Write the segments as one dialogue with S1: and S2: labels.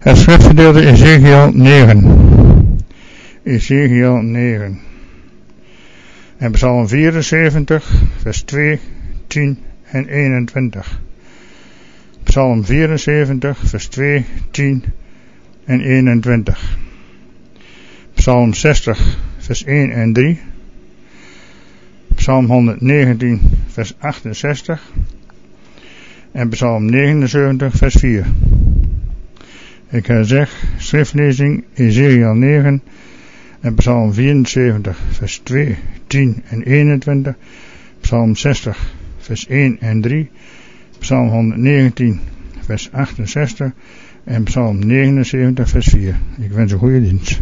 S1: Het schriftgedeelte Ezekiel 9. Ezekiel 9. En Psalm 74, vers 2, 10 en 21. Psalm 74, vers 2, 10 en 21. Psalm 60, vers 1 en 3. Psalm 119, vers 68. En Psalm 79, vers 4. Ik herzeg schriftlezing Ezekiel 9 en Psalm 74, vers 2, 10 en 21. Psalm 60, vers 1 en 3. Psalm 119, vers 68. En Psalm 79, vers 4. Ik wens een goede dienst.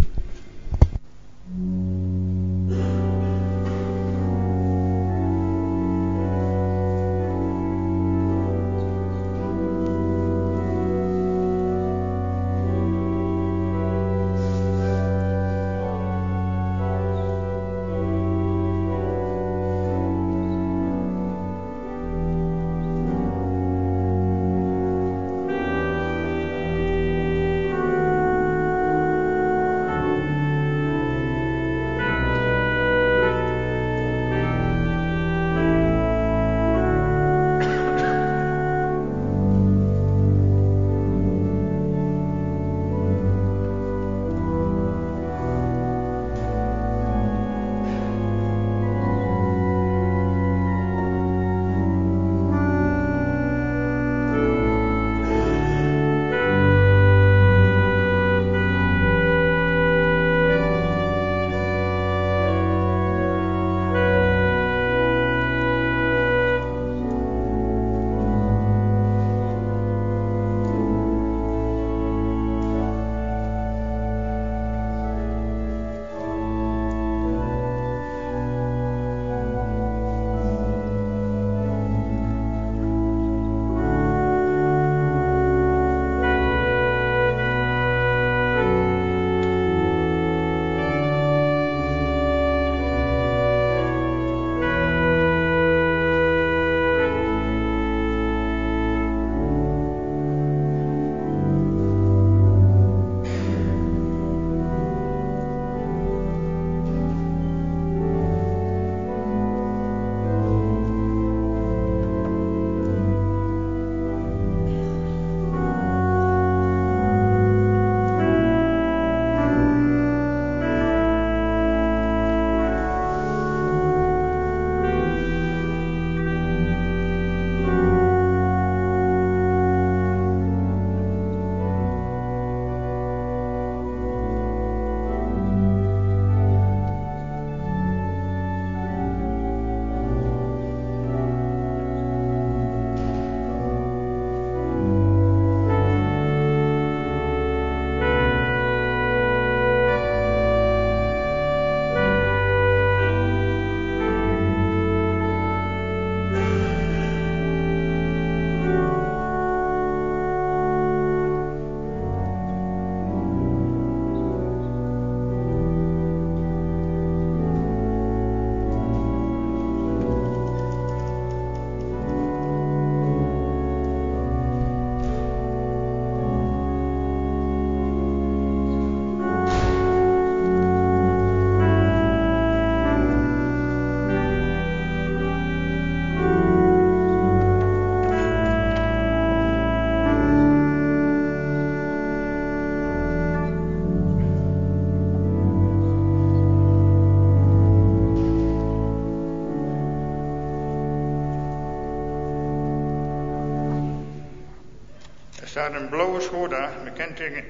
S1: Er staat een blauwe Skoda met kenteken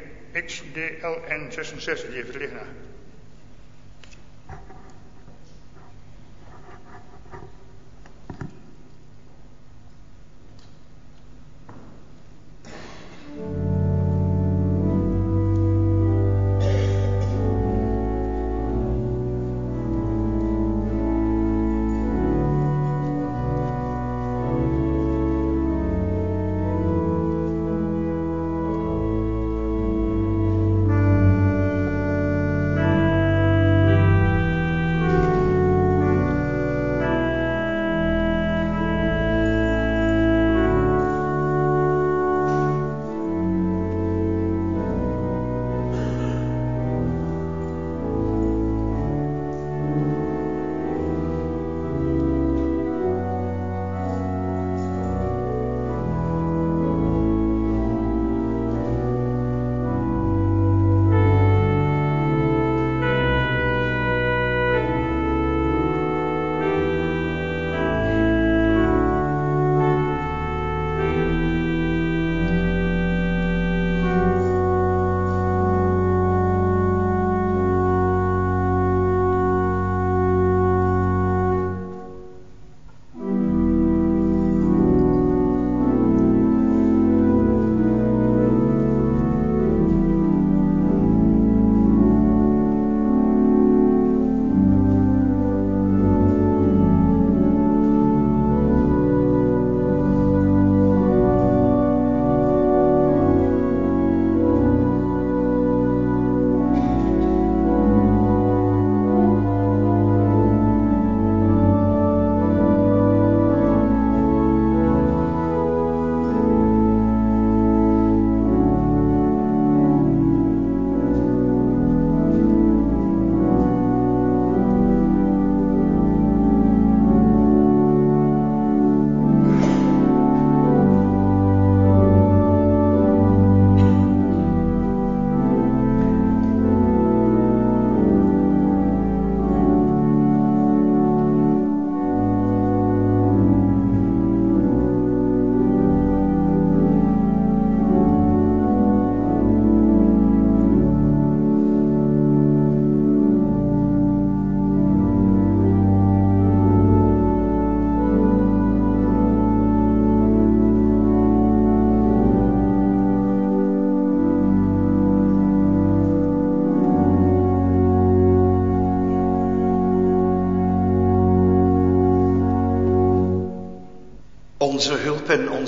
S1: XDLN66, die heeft het licht naar.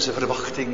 S2: onze verwachting.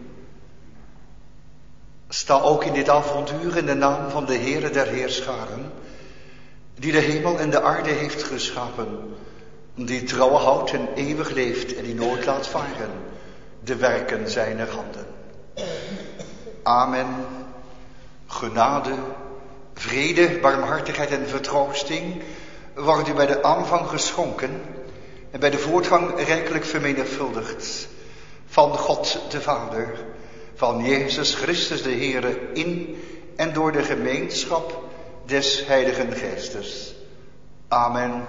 S2: Sta ook in dit avontuur in de naam van de Heere der Heerscharen, die de hemel en de aarde heeft geschapen, die trouw houdt en eeuwig leeft en die nooit laat varen de werken zijner handen. Amen. Genade, vrede, barmhartigheid en vertroosting wordt u bij de aanvang geschonken en bij de voortgang rijkelijk vermenigvuldigd van God de Vader, van Jezus Christus de Heere, in en door de gemeenschap des Heiligen Geestes. Amen.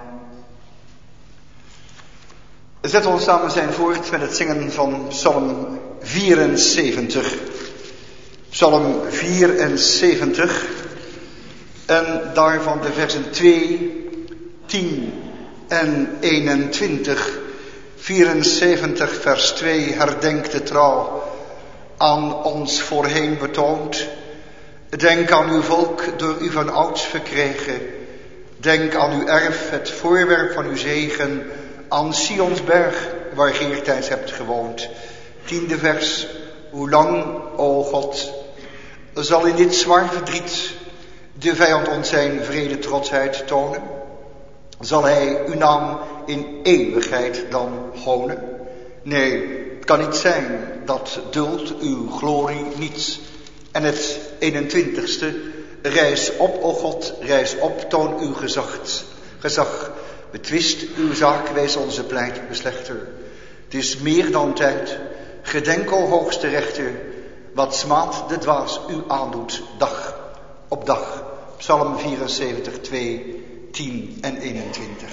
S2: Zet ons samen zijn voort met het zingen van Psalm 74. Psalm 74 en daarvan de versen 2, 10 en 21. 74 vers 2 herdenkt de trouw aan ons voorheen betoond. Denk aan uw volk door u van ouds verkregen. Denk aan uw erf, het voorwerp van uw zegen, aan Sionsberg, waar ge eertijds hebt gewoond. 10e vers. Hoe lang, o God, zal in dit zwaar verdriet de vijand ons zijn vrede trotsheid tonen? Zal hij uw naam in eeuwigheid dan honen? Nee, het kan niet zijn, dat duldt uw glorie niets. En het 21ste, rijs op, o God, rijs op, toon uw gezag. Betwist uw zaak, wees onze pleit beslechter. Het is meer dan tijd, gedenk, o hoogste rechter, wat smaad de dwaas u aandoet, dag op dag. Psalm 74, 2, 10 en 21.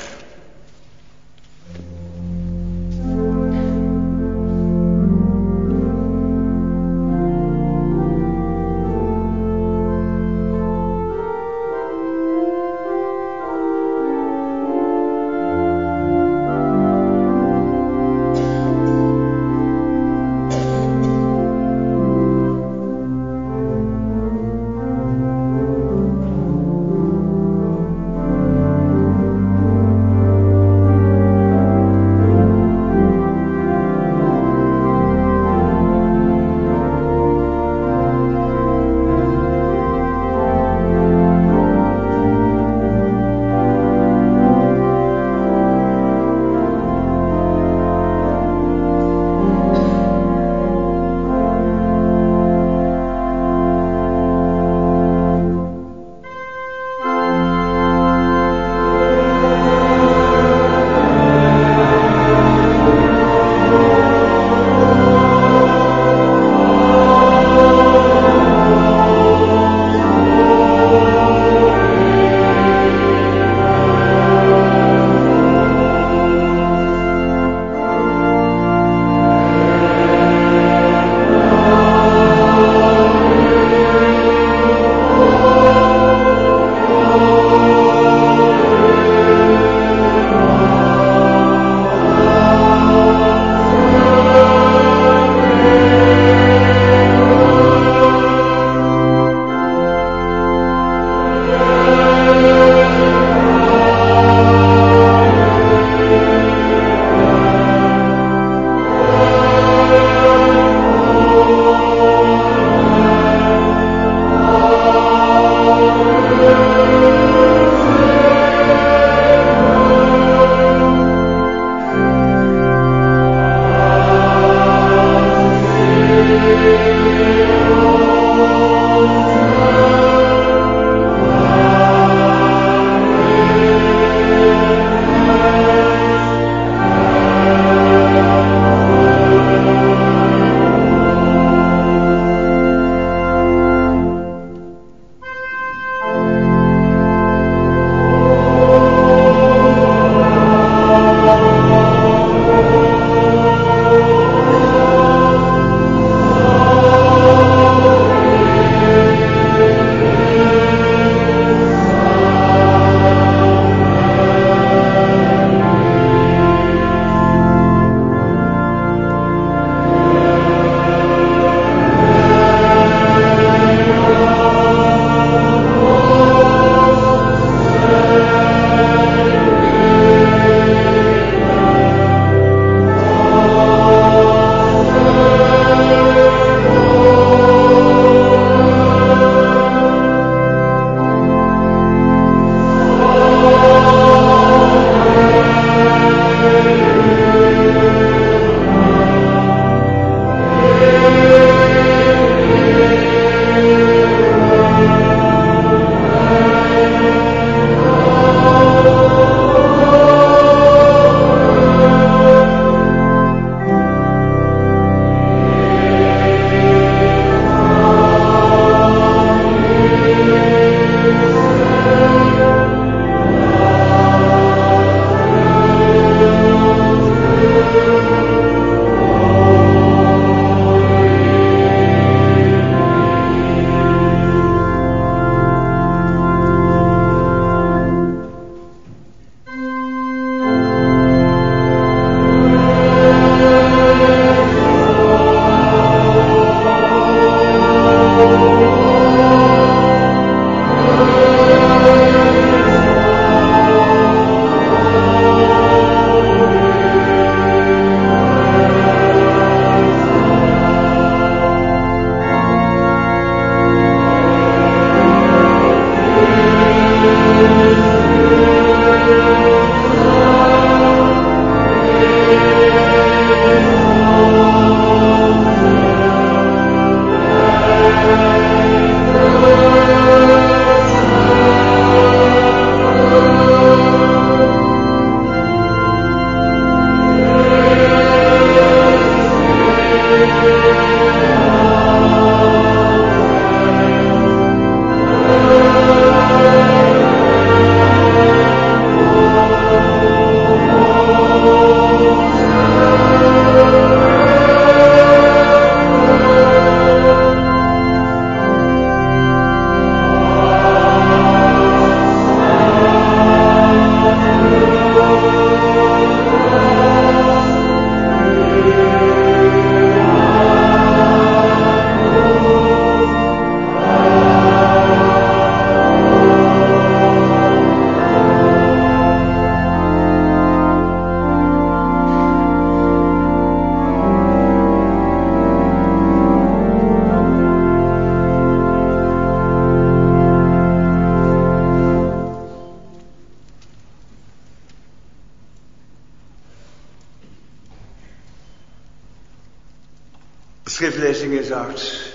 S2: schriftlezing is uit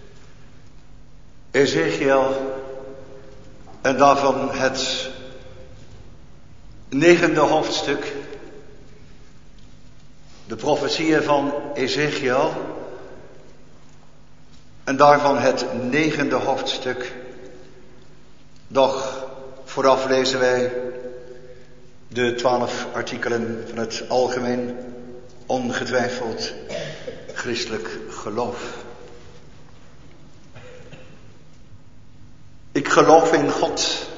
S2: Ezechiel en daarvan het 9e hoofdstuk, de profetieën van Ezechiel en daarvan het 9e hoofdstuk. Doch vooraf lezen wij de 12 artikelen van het algemeen ongetwijfeld christelijk geloof. Ik geloof in God,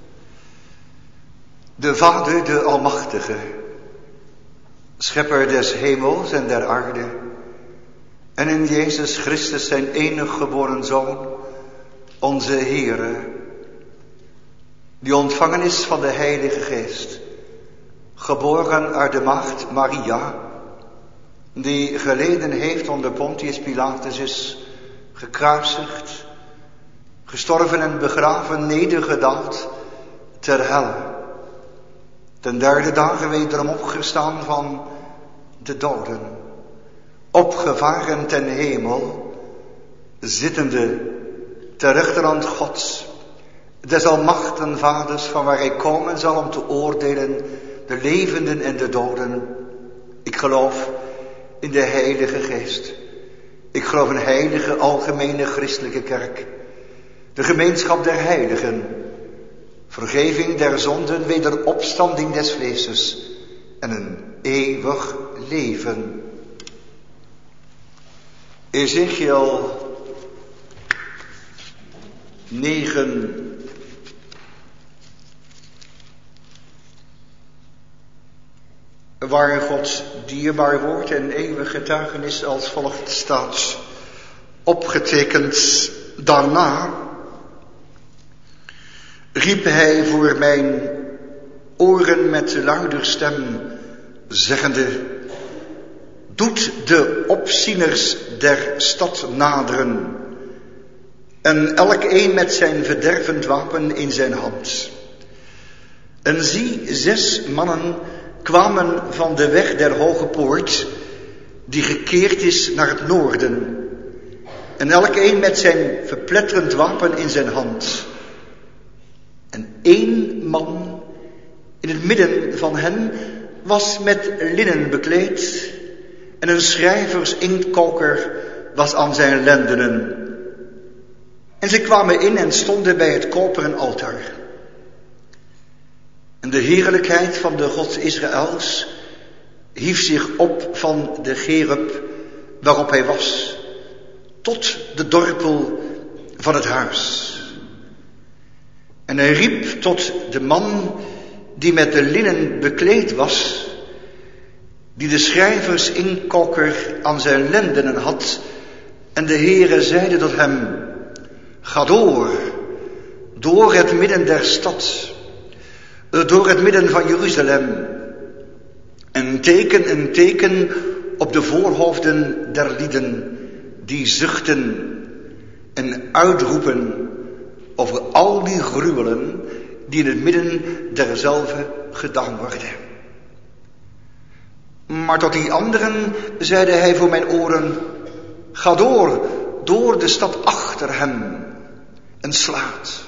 S2: de Vader, de Almachtige, Schepper des hemels en der aarde, en in Jezus Christus zijn enig geboren Zoon, onze Heere, die ontvangen is van de Heilige Geest, geboren uit de maagd Maria, die geleden heeft onder Pontius Pilatus, is gekruisigd, gestorven en begraven, nedergedaald ter hel, ten derde dagen wederom opgestaan van de doden, opgevaren ten hemel, zittende ter rechterhand Gods, des almachtigen Vaders, van waar hij komen zal om te oordelen de levenden en de doden. Ik geloof in de Heilige Geest. Ik geloof in heilige algemene christelijke kerk, de gemeenschap der heiligen, vergeving der zonden, wederopstanding des vleeses en een eeuwig leven. Ezechiel 9. Waar Gods dierbaar woord en eeuwig getuigenis als volgt staat, opgetekend: daarna riep hij voor mijn oren met luider stem, zeggende: doet de opzieners der stad naderen, en elk een met zijn verdervend wapen in zijn hand. En zie, 6 mannen kwamen van de weg der hoge poort, die gekeerd is naar het noorden, en elk een met zijn verpletterend wapen in zijn hand. En 1 man in het midden van hen was met linnen bekleed, en een schrijvers inktkoker was aan zijn lendenen. En ze kwamen in en stonden bij het koperen altaar. En de heerlijkheid van de God Israëls hief zich op van de cherub waarop hij was, tot de dorpel van het huis. En hij riep tot de man die met de linnen bekleed was, die de schrijvers inktkoker aan zijn lendenen had. En de Heere zeide tot hem: ga door het midden der stad, door het midden van Jeruzalem, en een teken op de voorhoofden der lieden, die zuchten en uitroepen over al die gruwelen die in het midden derzelve gedaan worden. Maar tot die anderen zeide hij voor mijn oren: ga door de stad achter hem, en slaat.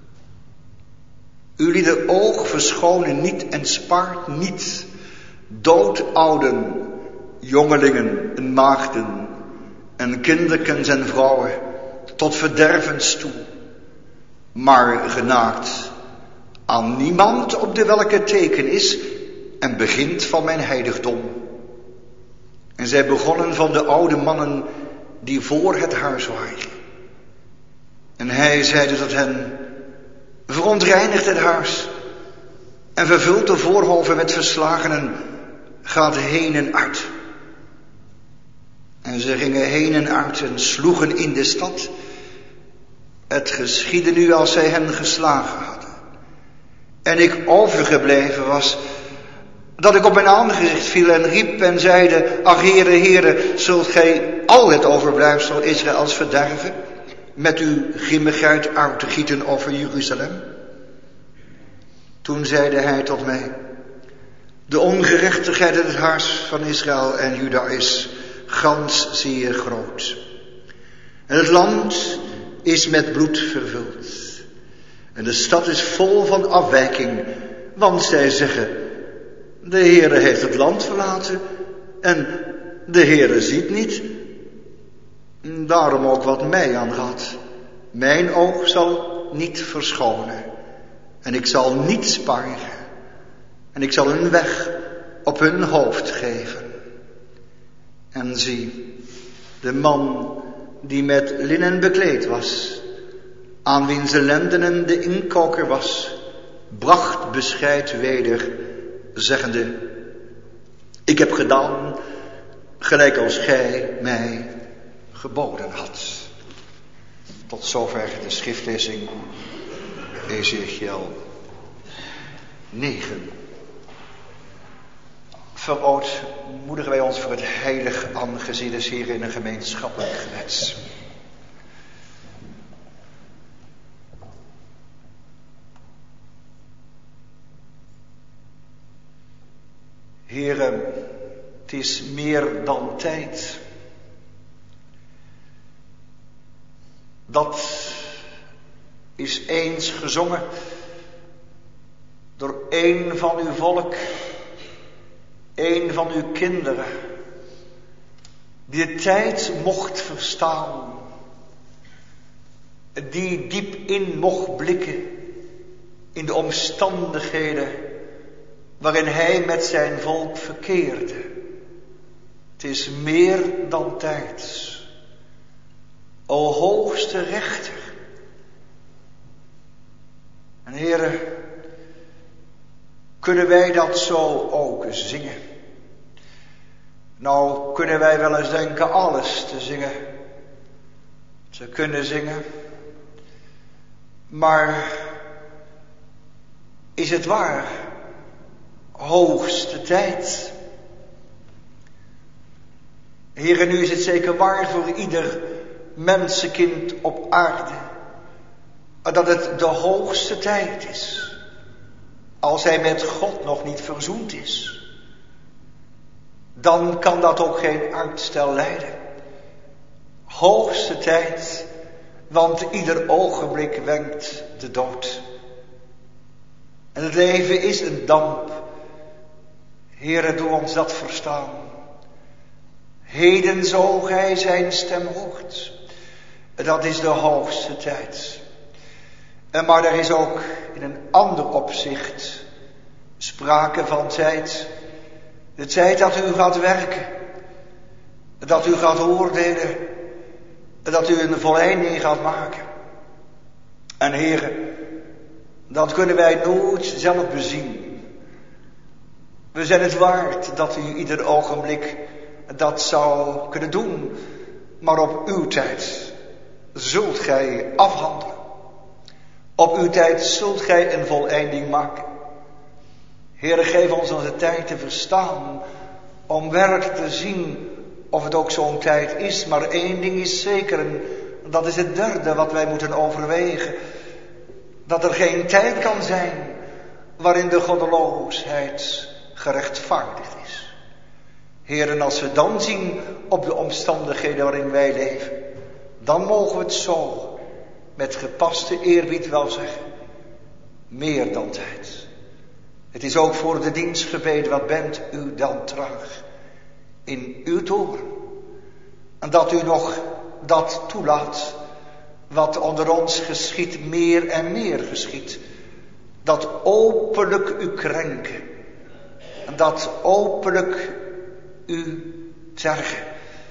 S2: Ulieder oog verschonen niet en spaart niet doodouden, jongelingen en maagden en kinderkens en vrouwen tot verdervens toe, maar genaakt aan niemand op de welke teken is en begint van mijn heiligdom. En zij begonnen van de oude mannen die voor het huis waren. En hij zeide tot hen: verontreinigt het huis en vervult de voorhoven met verslagenen, gaat heen en uit. En ze gingen heen en uit en sloegen in de stad. Het geschiedde nu als zij hen geslagen hadden. En ik overgebleven was, dat ik op mijn aangezicht viel en riep en zeide: ach Heere, Heere, zult gij al het overblijfsel Israëls verderven, met uw grimmigheid uit te gieten over Jeruzalem? Toen zeide hij tot mij: de ongerechtigheid in het huis van Israël en Juda is gans zeer groot. En het land is met bloed vervuld. En de stad is vol van afwijking, want zij zeggen, de Heere heeft het land verlaten en de Heere ziet niet. Daarom ook wat mij aangaat. Mijn oog zal niet verschonen en ik zal niet sparen en ik zal hun weg op hun hoofd geven. En zie, de man die met linnen bekleed was, aan wiens lendenen de inkoker was, bracht bescheid weder, zeggende, ik heb gedaan gelijk als gij mij geboden had. Tot zover de schriftlezing Ezechiel 9. Verootmoedigen wij ons voor het heilig aangezicht des Heeren in een gemeenschappelijk gebed. Heere, het is meer dan tijd dat is eens gezongen door een van uw volk, een van uw kinderen, die de tijd mocht verstaan, die diep in mocht blikken in de omstandigheden waarin hij met zijn volk verkeerde. Het is meer dan tijd. O hoogste rechter. En Heere, kunnen wij dat zo ook zingen? Nou kunnen wij wel eens denken alles te zingen. Te kunnen zingen. Maar is het waar? Hoogste tijd. Heere, nu is het zeker waar voor ieder mensenkind op aarde dat het de hoogste tijd is, als hij met God nog niet verzoend is. Dan kan dat ook geen uitstel leiden. Hoogste tijd, want ieder ogenblik wenkt de dood. En het leven is een damp. Heere, doe ons dat verstaan. Heden zo gij zijn stem hoort. Dat is de hoogste tijd. Maar er is ook in een ander opzicht sprake van tijd. De tijd dat u gaat werken. Dat u gaat oordelen. Dat u een volleinding gaat maken. En Heere, dat kunnen wij nooit zelf bezien. We zijn het waard dat u ieder ogenblik dat zou kunnen doen. Maar op uw tijd zult gij afhandelen. Op uw tijd zult gij een voleinding maken. Heere, geef ons onze tijd te verstaan. Om werkelijk te zien of het ook zo'n tijd is. Maar één ding is zeker. En dat is het derde wat wij moeten overwegen. Dat er geen tijd kan zijn waarin de goddeloosheid gerechtvaardigd is. Heeren, als we dan zien op de omstandigheden waarin wij leven, dan mogen we het zo met gepaste eerbied wel zeggen. Meer dan tijd. Het is ook voor de dienstgebed, wat bent u dan traag in uw toren. En dat u nog dat toelaat, wat onder ons geschiet, meer en meer geschiet. Dat openlijk u krenken. En dat openlijk u tergen.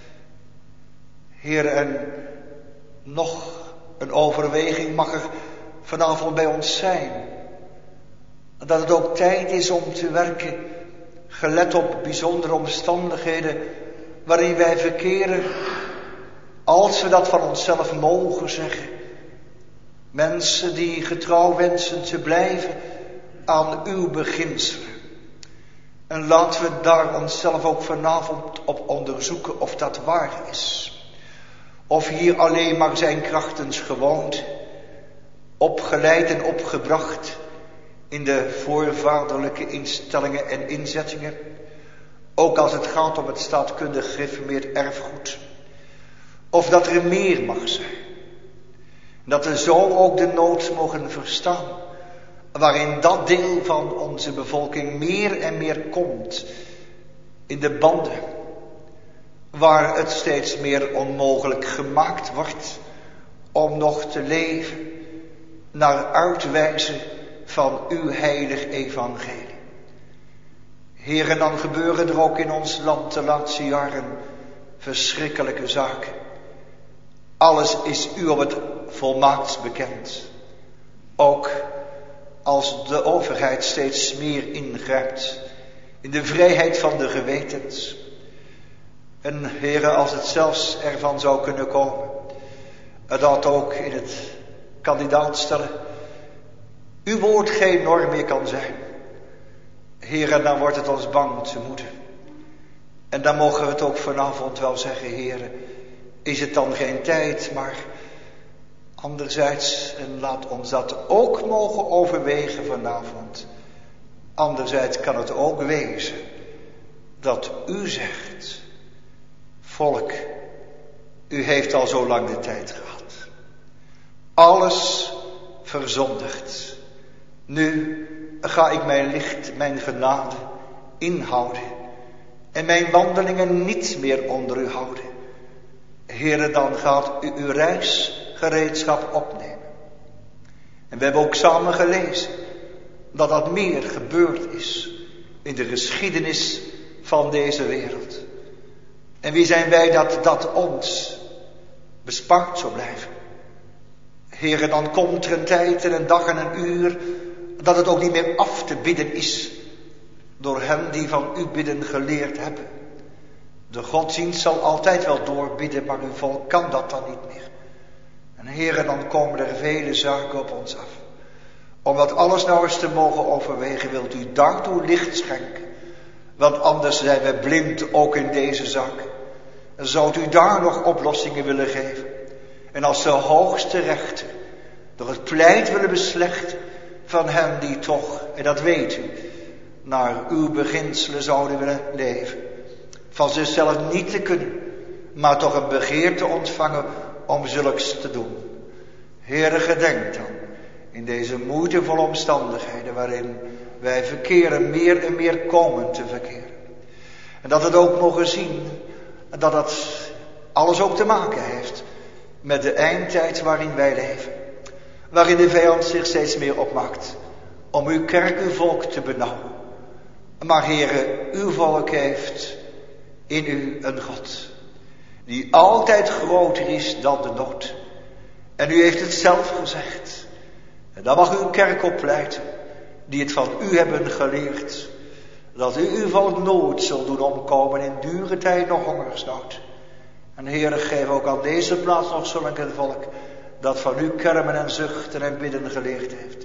S2: Heer, en nog een overweging mag er vanavond bij ons zijn. Dat het ook tijd is om te werken, gelet op bijzondere omstandigheden waarin wij verkeren, als we dat van onszelf mogen zeggen. Mensen die getrouw wensen te blijven aan uw beginselen. En laten we daar onszelf ook vanavond op onderzoeken of dat waar is. Of hier alleen maar zijn krachtens gewoond, opgeleid en opgebracht in de voorvaderlijke instellingen en inzettingen. Ook als het gaat om het staatkundig gereformeerd erfgoed. Of dat er meer mag zijn. Dat we zo ook de nood mogen verstaan. Waarin dat deel van onze bevolking meer en meer komt. In de banden. Waar het steeds meer onmogelijk gemaakt wordt. Om nog te leven. Naar uitwijzen van uw heilig evangelie. Heer, en dan gebeuren er ook in ons land de laatste jaren verschrikkelijke zaken. Alles is u op het volmaakt bekend. Ook als de overheid steeds meer ingrijpt in de vrijheid van de gewetens. En Heer, als het zelfs ervan zou kunnen komen dat ook in het kandidaat stellen uw woord geen norm meer kan zijn. Heer, dan wordt het ons bang te moeten. En dan mogen we het ook vanavond wel zeggen, Heer, is het dan geen tijd, maar anderzijds, en laat ons dat ook mogen overwegen vanavond. Anderzijds kan het ook wezen dat u zegt, volk, u heeft al zo lang de tijd gehad. Alles verzondigd. Nu ga ik mijn licht, mijn genade inhouden. En mijn wandelingen niet meer onder u houden. Heere, dan gaat u uw reisgereedschap opnemen. En we hebben ook samen gelezen dat dat meer gebeurd is in de geschiedenis van deze wereld. En wie zijn wij dat ons bespaard zou blijven? Heere, dan komt er een tijd en een dag en een uur dat het ook niet meer af te bidden is door hen die van u bidden geleerd hebben. De godsdienst zal altijd wel doorbidden, maar uw volk kan dat dan niet meer. En Heere, dan komen er vele zaken op ons af. Om dat alles nou eens te mogen overwegen, wilt u daartoe licht schenken. Want anders zijn we blind ook in deze zaak. En zou u daar nog oplossingen willen geven? En als de hoogste rechter door het pleit willen beslechten van hen die toch, en dat weet u, naar uw beginselen zouden willen leven. Van zichzelf niet te kunnen, maar toch een begeerte ontvangen om zulks te doen. Heere, gedenk dan in deze moeitevolle omstandigheden waarin wij verkeren, meer en meer komen te verkeren. En dat het ook mogen zien, dat dat alles ook te maken heeft met de eindtijd waarin wij leven. Waarin de vijand zich steeds meer opmaakt om uw kerk, uw volk te benauwen. Maar Heere, uw volk heeft in u een God die altijd groter is dan de nood. En u heeft het zelf gezegd. En dan mag uw kerk opleiden, die het van u hebben geleerd, dat u uw volk nooit zult doen omkomen in dure tijd nog hongersnood. En Heere, geef ook aan deze plaats nog zulk een volk dat van u kermen en zuchten en bidden geleerd heeft.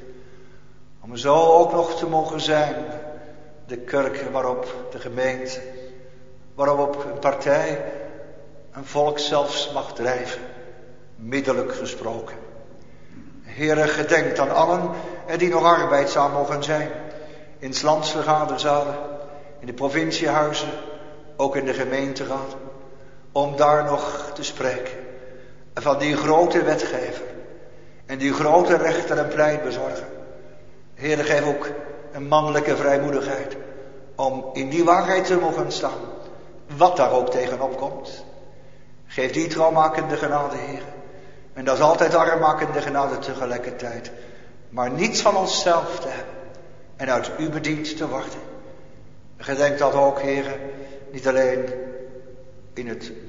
S2: Om zo ook nog te mogen zijn, de kerk waarop de gemeente, waarop een partij, een volk zelfs mag drijven, middelijk gesproken. Heere, gedenkt aan allen die nog arbeidzaam mogen zijn, in 's lands vergaderzalen, in de provinciehuizen, ook in de gemeenteraad, om daar nog te spreken van die grote wetgever en die grote rechter en pleitbezorger. Heere, geef ook een mannelijke vrijmoedigheid om in die waarheid te mogen staan, wat daar ook tegenop komt. Geef die trouwmakende genade, Heere. En dat is altijd armmakende genade tegelijkertijd. Maar niets van onszelf te hebben en uit u bediend te worden. Gedenk dat ook, Heere, niet alleen in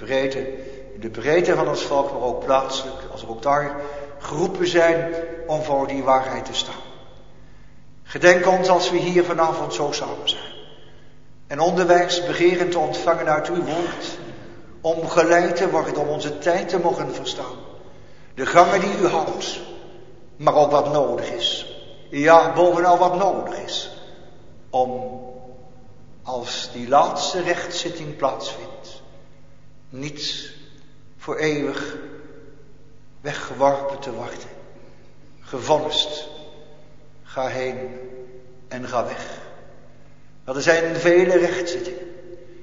S2: de breedte van ons volk, maar ook plaatselijk, als we ook daar geroepen zijn om voor die waarheid te staan. Gedenk ons als we hier vanavond zo samen zijn. En onderwijs begeren te ontvangen uit uw woord. Om geleid te worden, om onze tijd te mogen verstaan. De gangen die u houdt, maar ook wat nodig is. Ja, bovenal wat nodig is. Om, als die laatste rechtszitting plaatsvindt, niet voor eeuwig weggeworpen te worden. Gevonnist. Ga heen en ga weg. Want er zijn vele rechtzittingen.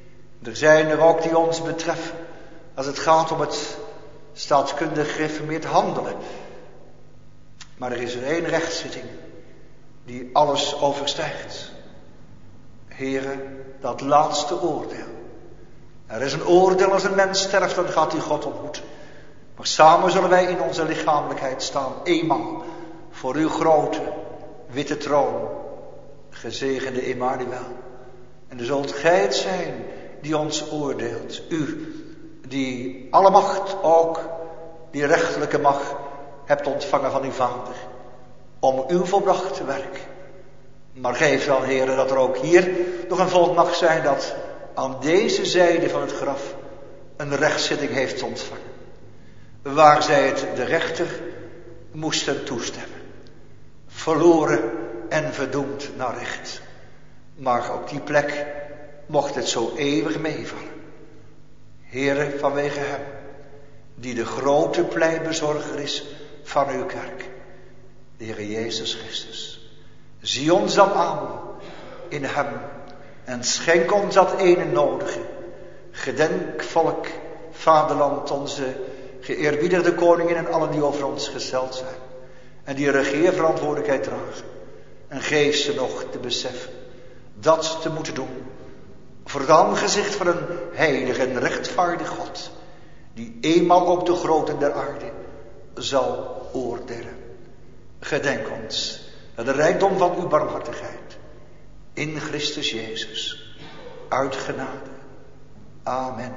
S2: Er zijn er ook die ons betreffen als het gaat om het staatkundig gereformeerd handelen. Maar er is er één rechtszitting die alles overstijgt. Heere, dat laatste oordeel. Er is een oordeel als een mens sterft, dan gaat hij God ontmoeten. Maar samen zullen wij in onze lichamelijkheid staan, eenmaal, voor uw grote, witte troon, gezegende Emmanuel. En dan zult gij het zijn die ons oordeelt. U, die alle macht, ook die rechterlijke macht, hebt ontvangen van uw Vader. Om uw volbrachte werk. Maar geef dan, Heere, dat er ook hier nog een volk mag zijn dat aan deze zijde van het graf een rechtszitting heeft ontvangen. Waar zij het de rechter moesten toestemmen. Verloren en verdoemd naar recht. Maar op die plek mocht het zo eeuwig meevallen. Heere, vanwege hem, die de grote pleitbezorger is van uw kerk, de Heere Jezus Christus. Zie ons dan aan in hem en schenk ons dat ene nodige. Gedenk volk, vaderland, onze geëerbiedigde koningin en allen die over ons gesteld zijn. En die regeerverantwoordelijkheid dragen. En geef ze nog te beseffen dat te moeten doen. Voor het aangezicht van een heilig en rechtvaardig God. Die eenmaal op de groten der aarde zal oordelen. Gedenk ons naar de rijkdom van uw barmhartigheid. In Christus Jezus. Uit genade. Amen.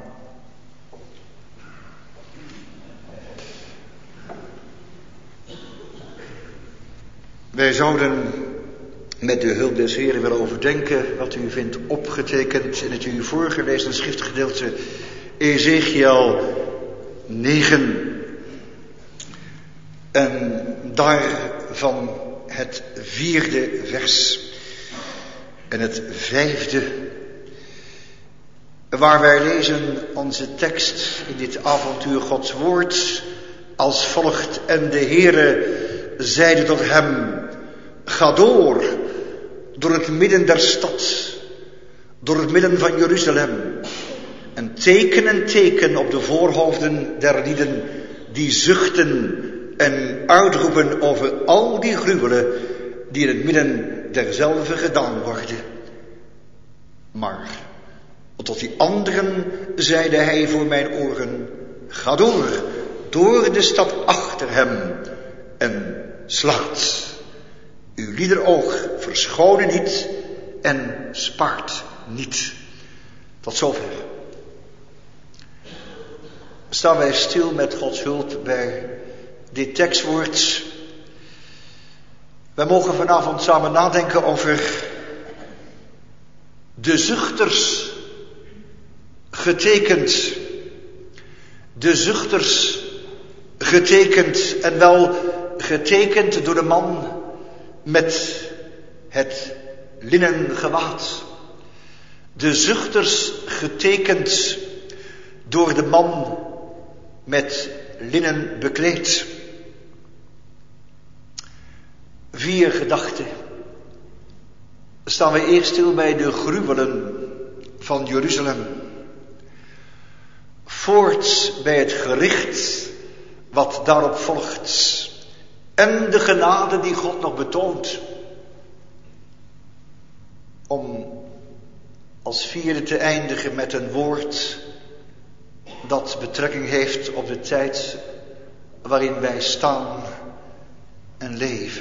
S2: Wij zouden met de hulp des Heren willen overdenken wat u vindt opgetekend in het u voorgelezen schriftgedeelte Ezekiel 9. En daarvan het 4e vers en het 5e. Waar wij lezen onze tekst in dit avontuur Gods woord als volgt. En de Heere zeide tot hem: ga door het midden der stad, door het midden van Jeruzalem, en teken op de voorhoofden der lieden die zuchten en uitroepen over al die gruwelen die in het midden derzelve gedaan worden. Maar tot die anderen zeide hij voor mijn oren: ga door de stad achter hem en slaat. Uw liederoog verschonen niet en spaart niet. Tot zover. Staan wij stil met Gods hulp bij dit tekstwoord. Wij mogen vanavond samen nadenken over de zuchters getekend. De zuchters getekend en wel getekend door de man met het linnen gewaad. De zuchters getekend door de man met linnen bekleed. 4 gedachten. Staan we eerst stil bij de gruwelen van Jeruzalem. Voorts bij het gericht wat daarop volgt. En de genade die God nog betoont. Om als 4e te eindigen met een woord dat betrekking heeft op de tijd waarin wij staan en leven.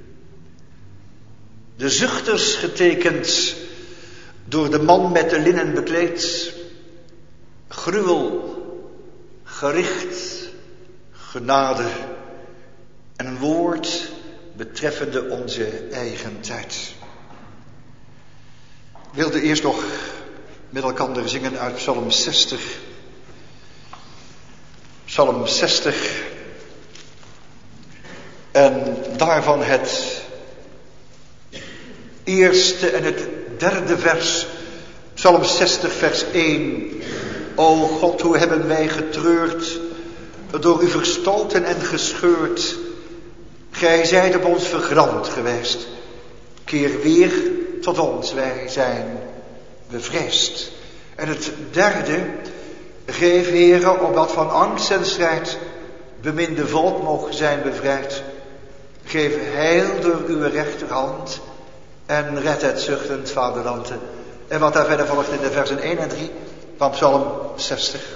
S2: De zuchters getekend door de man met de linnen bekleed. Gruwel, gericht, genade en een woord betreffende onze eigen tijd. Ik wilde eerst nog met elkaar zingen uit Psalm 60. Psalm 60. En daarvan het eerste en het 3e vers. Psalm 60 vers 1. O God, hoe hebben wij getreurd, door u verstoten en gescheurd. Gij zijt op ons vergramd geweest. Keer weer tot ons, wij zijn bevreesd. En het derde, geef Heere, opdat van angst en strijd beminde volk mogen zijn bevrijd. Geef heil door uw rechterhand en red het zuchtend vaderland. En wat daar verder volgt in de versen 1 en 3 van Psalm 60.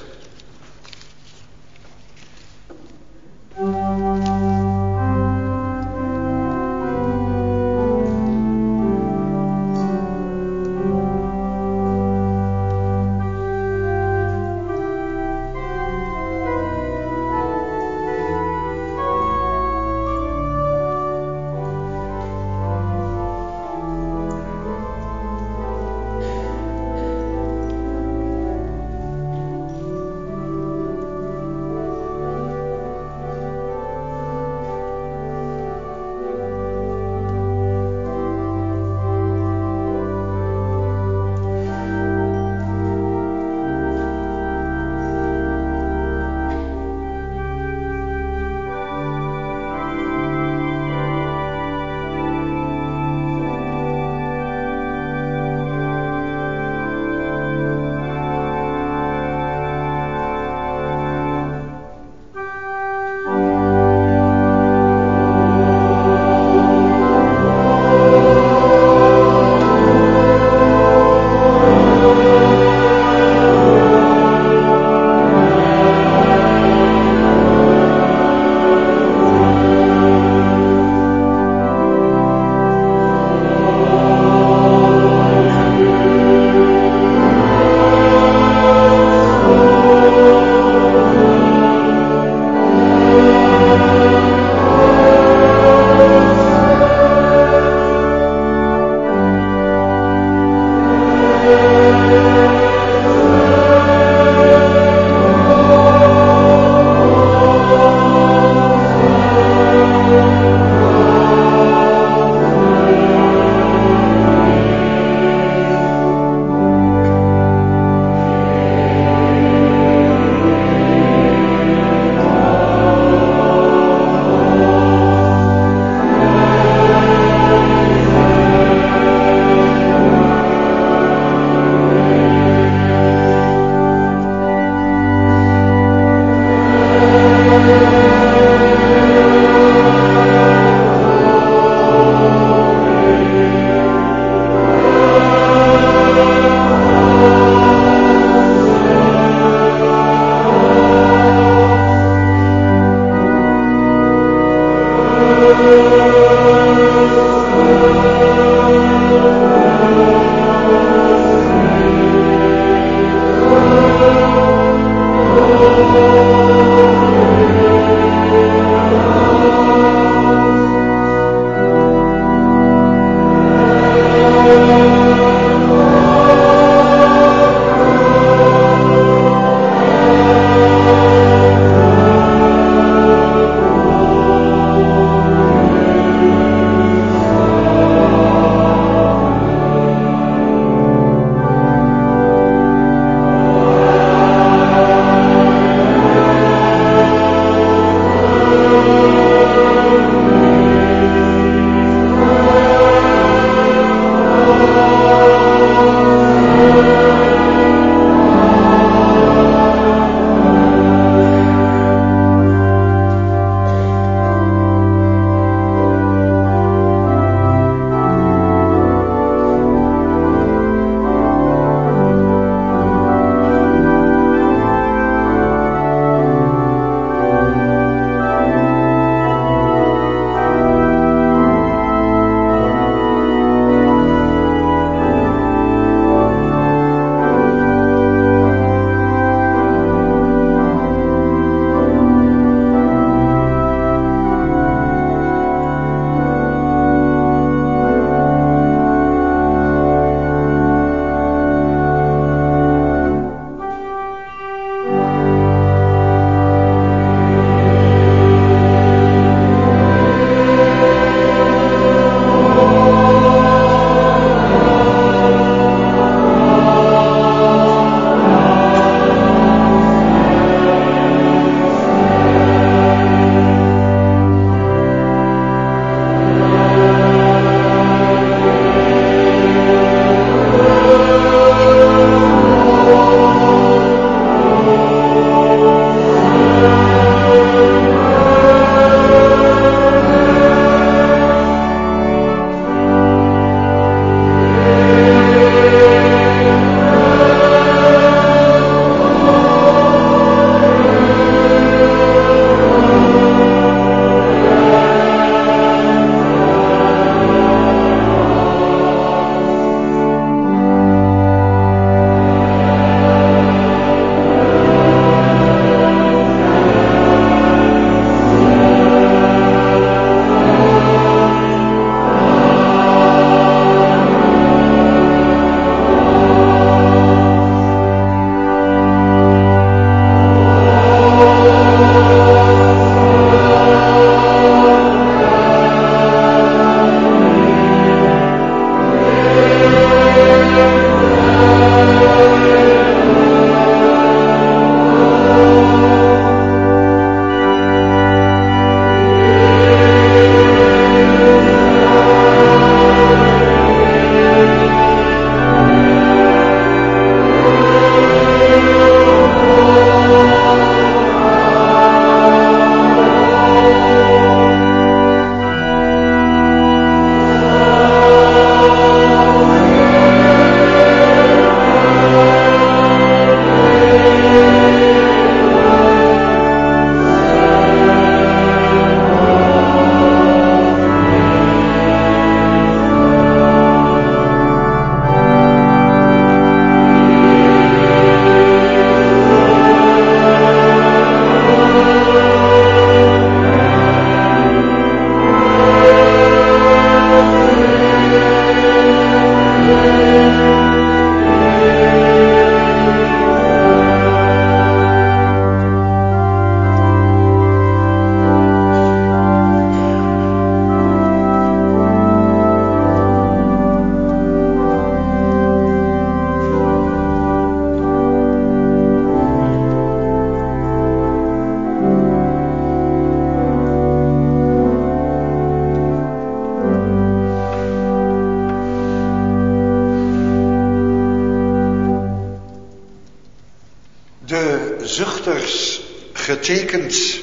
S2: getekend.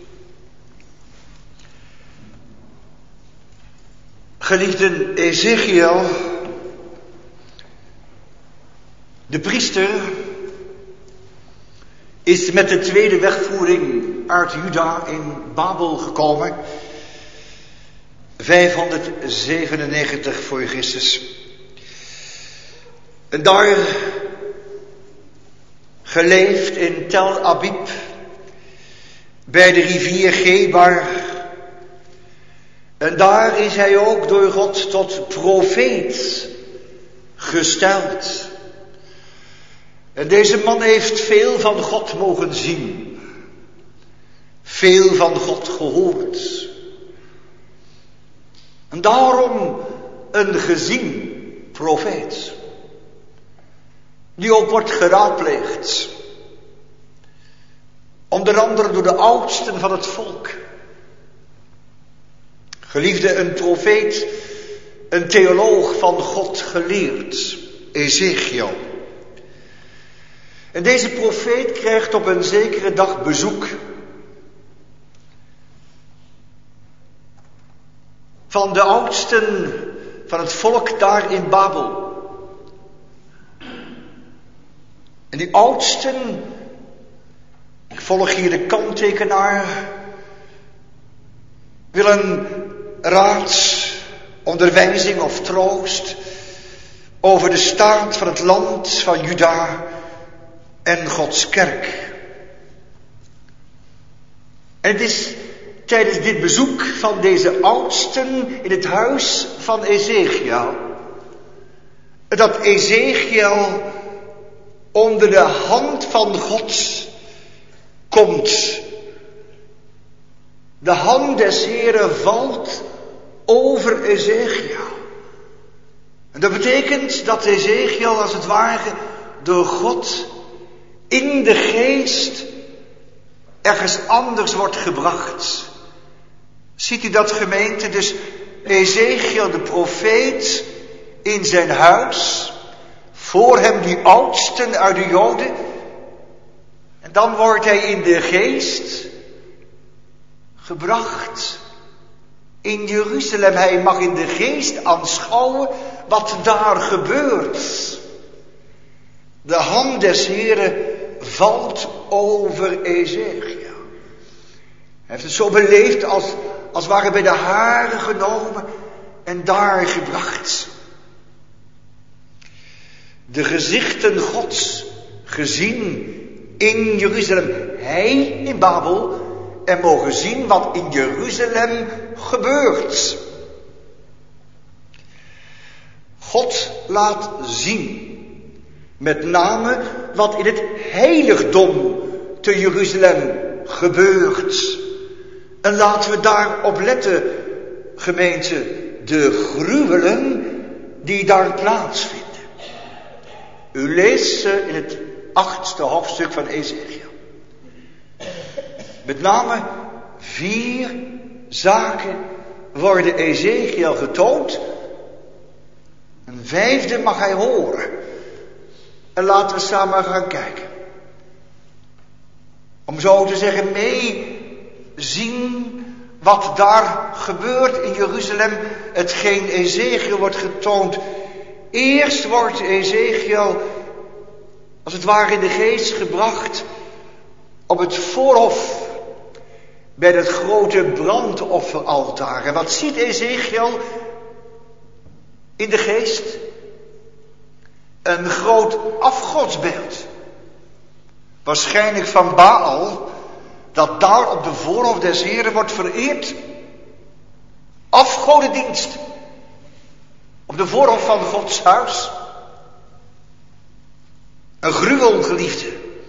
S2: Geliefden, Ezechiel, de priester, is met de tweede wegvoering uit Juda in Babel gekomen, 597 voor Christus. En daar geleefd in Tel Abib, bij de rivier Gebar. En daar is hij ook door God tot profeet gesteld. En deze man heeft veel van God mogen zien. Veel van God gehoord. En daarom een gezien profeet. Die ook wordt geraadpleegd. Onder andere door de oudsten van het volk. Geliefde, een profeet, een theoloog van God geleerd, Ezechiel. En deze profeet krijgt op een zekere dag bezoek van de oudsten van het volk daar in Babel. En die oudsten, ik volg hier de kanttekenaar, willen raad, onderwijzing of troost over de staat van het land van Juda en Gods kerk. En het is tijdens dit bezoek van deze oudsten in het huis van Ezechiel dat Ezechiel onder de hand van God komt. De hand des Heren valt over Ezechiel. En dat betekent dat Ezechiel als het ware door God in de geest ergens anders wordt gebracht. Ziet u dat, gemeente? Dus Ezechiel de profeet in zijn huis, voor hem die oudsten uit de Joden. En dan wordt hij in de geest gebracht in Jeruzalem. Hij mag in de geest aanschouwen wat daar gebeurt. De hand des Heren valt over Ezechiel. Hij heeft het zo beleefd als ware bij de haren genomen en daar gebracht. De gezichten Gods gezien in Jeruzalem. Hij in Babel en mogen zien wat in Jeruzalem gebeurt. God laat zien, met name wat in het heiligdom te Jeruzalem gebeurt. En laten we daarop letten, gemeente, de gruwelen die daar plaatsvinden. U leest ze in het 8e hoofdstuk van Ezechiel. Met name 4 zaken worden Ezechiel getoond. Een 5e mag hij horen. En laten we samen gaan kijken. Om zo te zeggen, meezien wat daar gebeurt in Jeruzalem. Hetgeen Ezechiel wordt getoond. Eerst wordt Ezechiel als het ware in de geest gebracht op het voorhof bij het grote brandofferaltaar. En wat ziet Ezechiel in de geest? Een groot afgodsbeeld. Waarschijnlijk van Baal, dat daar op de voorhof des Heren wordt vereerd. Afgodendienst. Op de voorhof van Gods huis. Een gruwel, geliefde.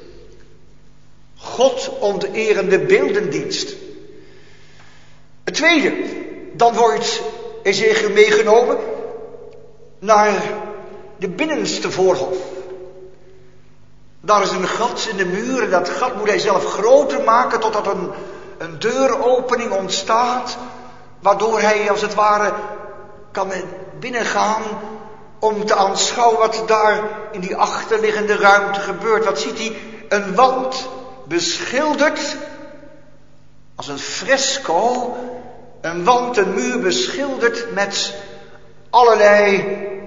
S2: God onterende beeldendienst. Het tweede, dan wordt Ezechiel meegenomen naar de binnenste voorhof. Daar is een gat in de muur en dat gat moet hij zelf groter maken totdat een deuropening ontstaat, waardoor hij als het ware kan binnengaan om te aanschouwen wat daar in die achterliggende ruimte gebeurt. Wat ziet hij? Een wand beschilderd als een fresco, een wand, een muur beschilderd met allerlei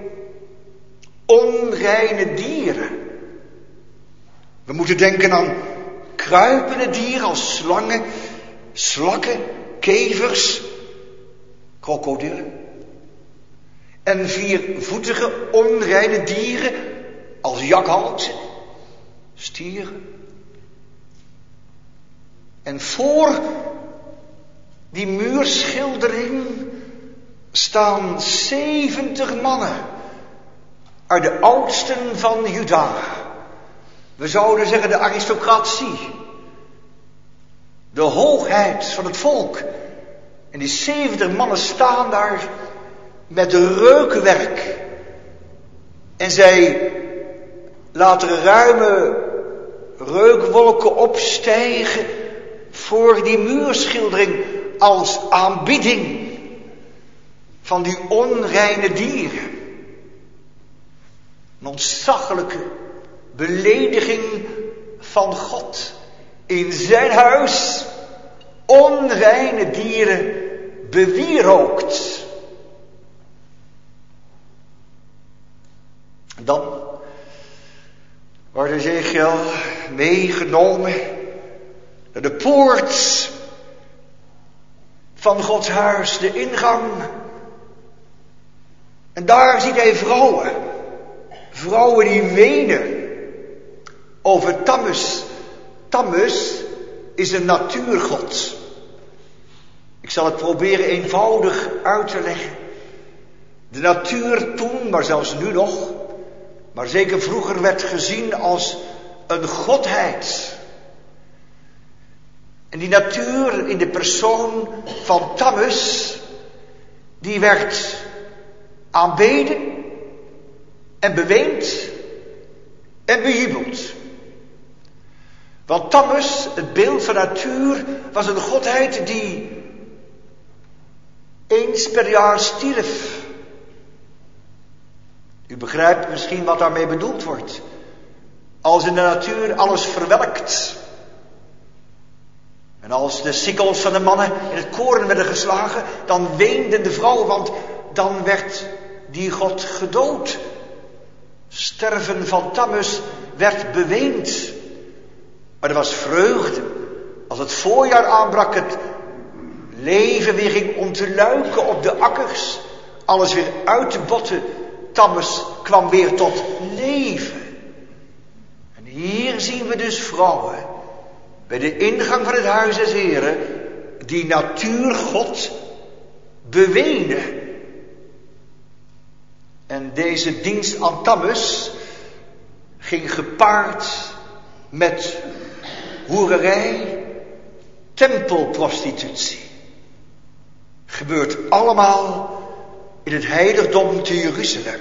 S2: onreine dieren. We moeten denken aan kruipende dieren als slangen, slakken, kevers, krokodillen. En viervoetige onreine dieren als jakhalzen, stieren. En voor die muurschildering staan 70 mannen uit de oudsten van Juda. We zouden zeggen de aristocratie. De hoogheid van het volk. En die 70 mannen staan daar met reukwerk. En zij laten ruime reukwolken opstijgen voor die muurschildering als aanbidding van die onreine dieren. Een ontzaglijke belediging van God in zijn huis. Onreine dieren bewierookt. Dan wordt Ezechiel meegenomen naar de poort van Gods huis, de ingang. En daar ziet hij vrouwen. Vrouwen die wenen over Tammuz. Tammuz is een natuurgod. Ik zal het proberen eenvoudig uit te leggen. De natuur toen, maar zelfs nu nog, maar zeker vroeger werd gezien als een godheid. En die natuur in de persoon van Tammuz, die werd aanbeden en beweend en bejubeld. Want Tammuz, het beeld van natuur, was een godheid die eens per jaar stierf. U begrijpt misschien wat daarmee bedoeld wordt. Als in de natuur alles verwelkt. En als de sikkels van de mannen in het koren werden geslagen, dan weenden de vrouwen, want dan werd die God gedood. Sterven van Tammuz werd beweend. Maar er was vreugde. Als het voorjaar aanbrak, het leven weer ging ontluiken op de akkers. Alles weer uit te botten. Tammuz kwam weer tot leven. En hier zien we dus vrouwen bij de ingang van het huis des Heren die natuurgod bewenen. En deze dienst aan Tammuz ging gepaard met hoererij, tempelprostitutie. Gebeurt allemaal in het heiligdom te Jeruzalem.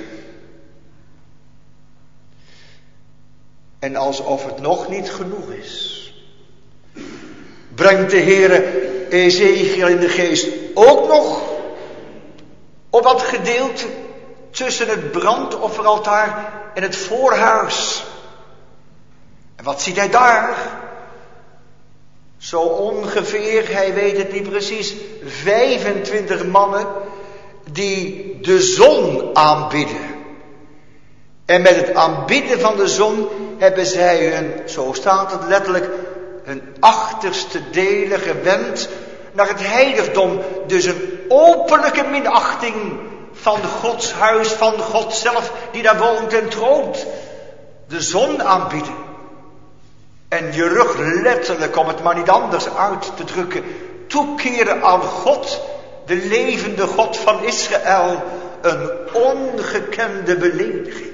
S2: En alsof het nog niet genoeg is, brengt de Heere Ezechiel in de geest ook nog op dat gedeelte tussen het brandofferaltaar en het voorhuis. En wat ziet hij daar? Zo ongeveer, hij weet het niet precies, 25 mannen die de zon aanbidden. En met het aanbidden van de zon hebben zij hun, zo staat het letterlijk, hun achterste delen gewend naar het heiligdom. Dus een openlijke minachting van Gods huis, van God zelf die daar woont en troont. De zon aanbieden. En je rug letterlijk, om het maar niet anders uit te drukken, toekeren aan God, de levende God van Israël, een ongekende belediging.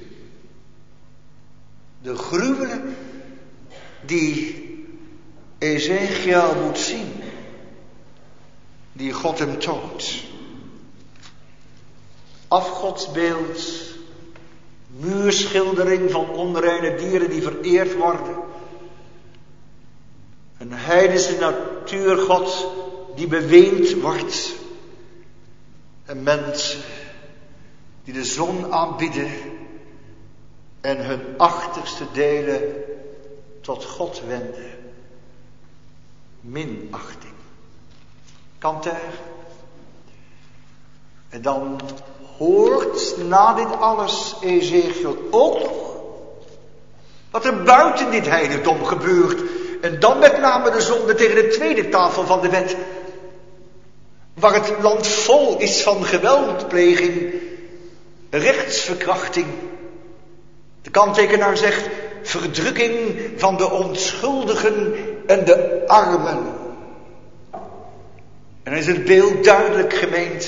S2: De gruwelen die Ezechiel moet zien, die God hem toont. Afgodsbeeld, muurschildering van onreine dieren die vereerd worden. Een heidense natuurgod die beweend wordt. En mensen die de zon aanbidden en hun achterste delen tot God wenden. minachting. Kanter. En dan hoort na dit alles Ezechiel ook nog wat er buiten dit heiligdom gebeurt. En dan met name de zonde tegen de tweede tafel van de wet. Waar het land vol is van geweldpleging, rechtsverkrachting. De kanttekenaar zegt verdrukking van de onschuldigen en de armen. En dan is het beeld duidelijk, gemeente.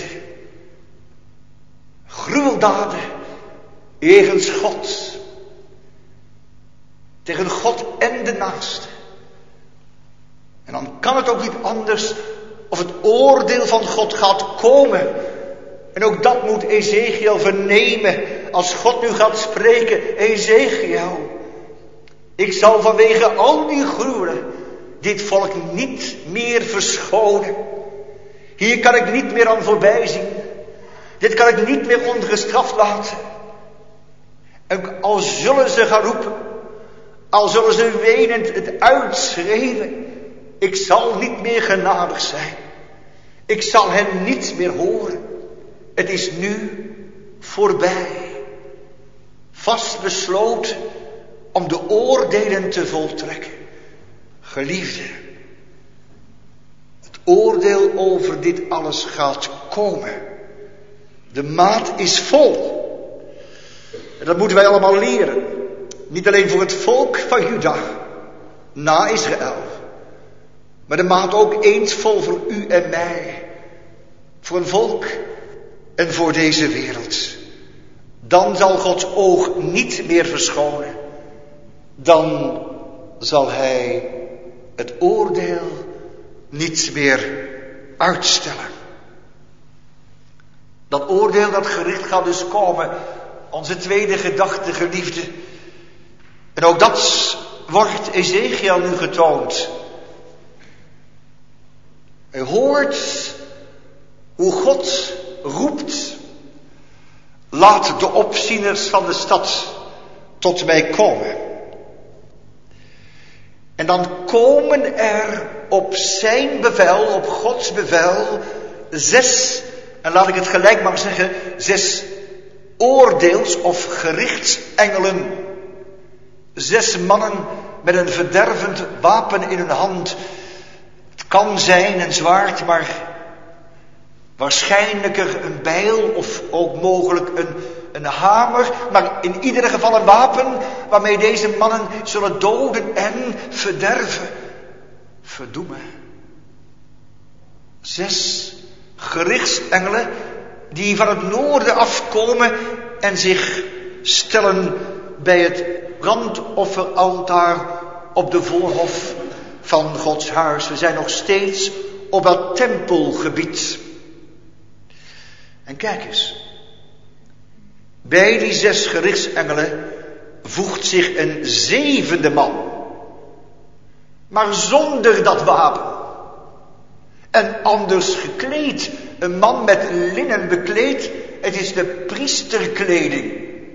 S2: Gruweldaden jegens God. Tegen God en de naaste. En dan kan het ook niet anders of het oordeel van God gaat komen. En ook dat moet Ezechiel vernemen als God nu gaat spreken. Ezechiel, ik zal vanwege al die gruwelen dit volk niet meer verschonen. Hier kan ik niet meer aan voorbij zien. Dit kan ik niet meer ongestraft laten. En al zullen ze gaan roepen, al zullen ze wenend het uitschreeuwen, ik zal niet meer genadig zijn. Ik zal hen niet meer horen. Het is nu voorbij. Vast besloten om de oordelen te voltrekken. Geliefde, het oordeel over dit alles gaat komen. De maat is vol. En dat moeten wij allemaal leren. Niet alleen voor het volk van Juda, na Israël. Maar de maat ook eens vol voor u en mij. Voor een volk en voor deze wereld. Dan zal Gods oog niet meer verschonen. Dan zal hij het oordeel niet meer uitstellen. Dat oordeel, dat gericht gaat dus komen. Onze tweede gedachte, geliefde. En ook dat wordt Ezechiel nu getoond. Hij hoort hoe God roept. Laat de opzieners van de stad tot mij komen. En dan komen er op zijn bevel, op Gods bevel, 6, en laat ik het gelijk maar zeggen, 6 oordeels- of gerichtsengelen. 6 mannen met een verdervend wapen in hun hand. Het kan zijn een zwaard, maar waarschijnlijker een bijl of ook mogelijk een hamer. Maar in ieder geval een wapen waarmee deze mannen zullen doden en verderven. Verdoemen. 6 gerichtsengelen die van het noorden afkomen en zich stellen bij het brandofferaltaar op de voorhof van Gods huis. We zijn nog steeds op dat tempelgebied. En kijk eens. Bij die 6 gerichtsengelen voegt zich een 7e man. Maar zonder dat wapen. En anders gekleed. Een man met linnen bekleed. Het is de priesterkleding.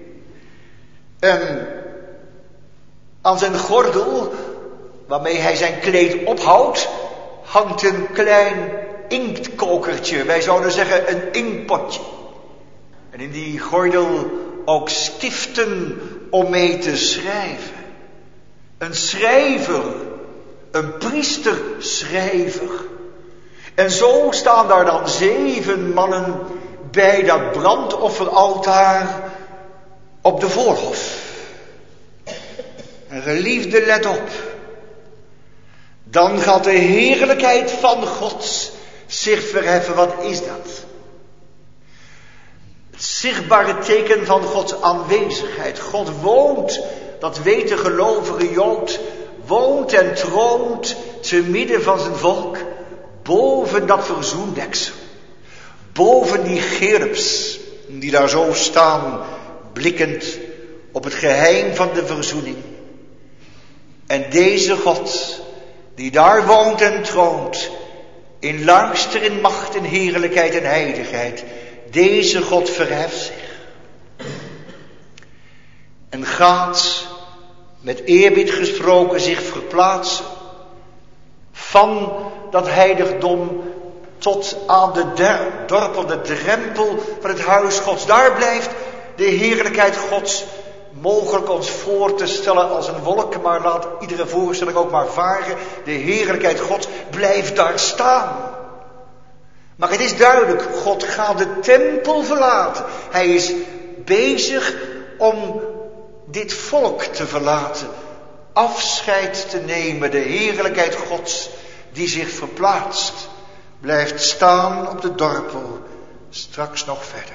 S2: En aan zijn gordel, waarmee hij zijn kleed ophoudt, hangt een klein inktkokertje. Wij zouden zeggen een inkpotje. En in die gordel ook stiften om mee te schrijven. Een schrijver. Een priesterschrijver. En zo staan daar dan 7 mannen bij dat brandofferaltaar op de voorhof. En geliefde, let op. Dan gaat de heerlijkheid van God zich verheffen. Wat is dat? Het zichtbare teken van Gods aanwezigheid. God woont, dat weet de gelovige Jood, woont en troont te midden van zijn volk, boven dat verzoendeksel. Boven die cherubs, die daar zo staan, blikkend op het geheim van de verzoening. En deze God, die daar woont en troont, in luister, in macht, in heerlijkheid en heiligheid, deze God verheft zich. En gaat, met eerbied gesproken, zich verplaatsen van dat heiligdom tot aan de dorpel, de drempel van het huis Gods. Daar blijft de heerlijkheid Gods mogelijk ons voor te stellen als een wolk, maar laat iedere voorstelling ook maar varen. De heerlijkheid Gods blijft daar staan. Maar het is duidelijk, God gaat de tempel verlaten. Hij is bezig om dit volk te verlaten. Afscheid te nemen, de heerlijkheid Gods die zich verplaatst. Blijft staan op de dorpel, straks nog verder.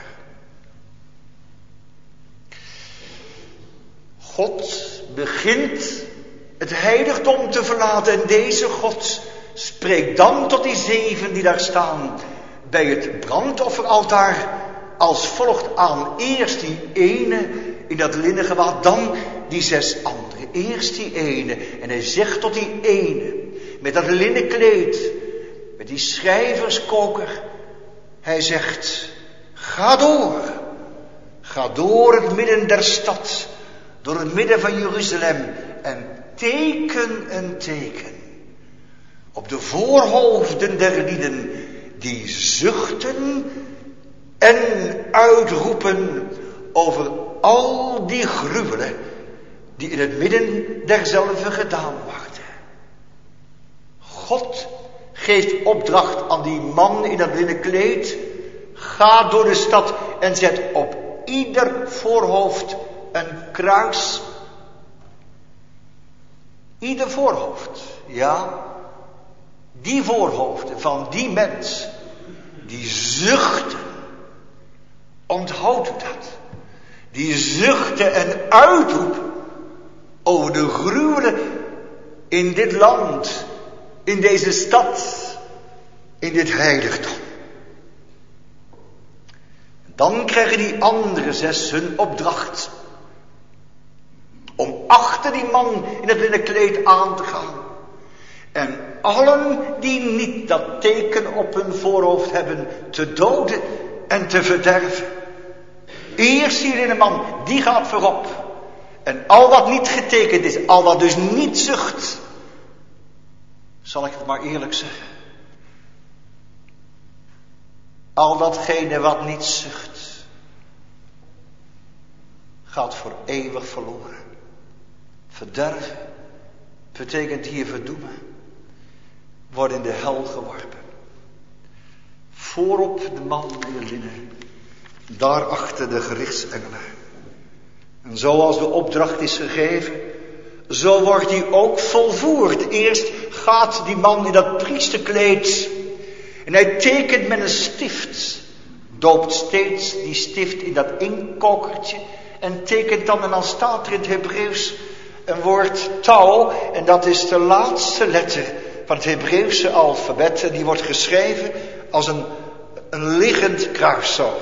S2: God begint het heiligdom te verlaten en deze God spreekt dan tot die 7 die daar staan bij het brandofferaltaar als volgt aan. Eerst die ene in dat linnen gewaad, dan die 6 anderen. Eerst die ene en hij zegt tot die ene met dat linnen kleed, met die schrijverskoker. Hij zegt, ga door het midden der stad, door het midden van Jeruzalem en teken een teken op de voorhoofden der lieden die zuchten en uitroepen over al die gruwelen die in het midden derzelve gedaan worden. God geeft opdracht aan die man in dat linnen kleed. Ga door de stad en zet op ieder voorhoofd een kruis. Ieder voorhoofd, ja. Die voorhoofden van die mens, die zuchten. Onthoud u dat. Die zuchten en uitroepen over de gruwelen in dit land, in deze stad, in dit heiligdom. Dan krijgen die andere 6 hun opdracht om achter die man in het linnen kleed aan te gaan. En allen die niet dat teken op hun voorhoofd hebben, te doden en te verderven. Eerst die linnen man, die gaat voorop. En al wat niet getekend is, al wat dus niet zucht, zal ik het maar eerlijk zeggen. Al datgene wat niet zucht, gaat voor eeuwig verloren. Verderven betekent hier verdoemen. Wordt in de hel geworpen. Voorop de man in het linnen. Daarachter de gerichtsengelen. En zoals de opdracht is gegeven, zo wordt die ook volvoerd. Eerst gaat die man in dat priesterkleed. En hij tekent met een stift. Doopt steeds die stift in dat inkkokertje. En tekent dan, en dan staat er in het Hebreeuws een woord tau. En dat is de laatste letter van het Hebreeuwse alfabet. En die wordt geschreven als een liggend kruis zo.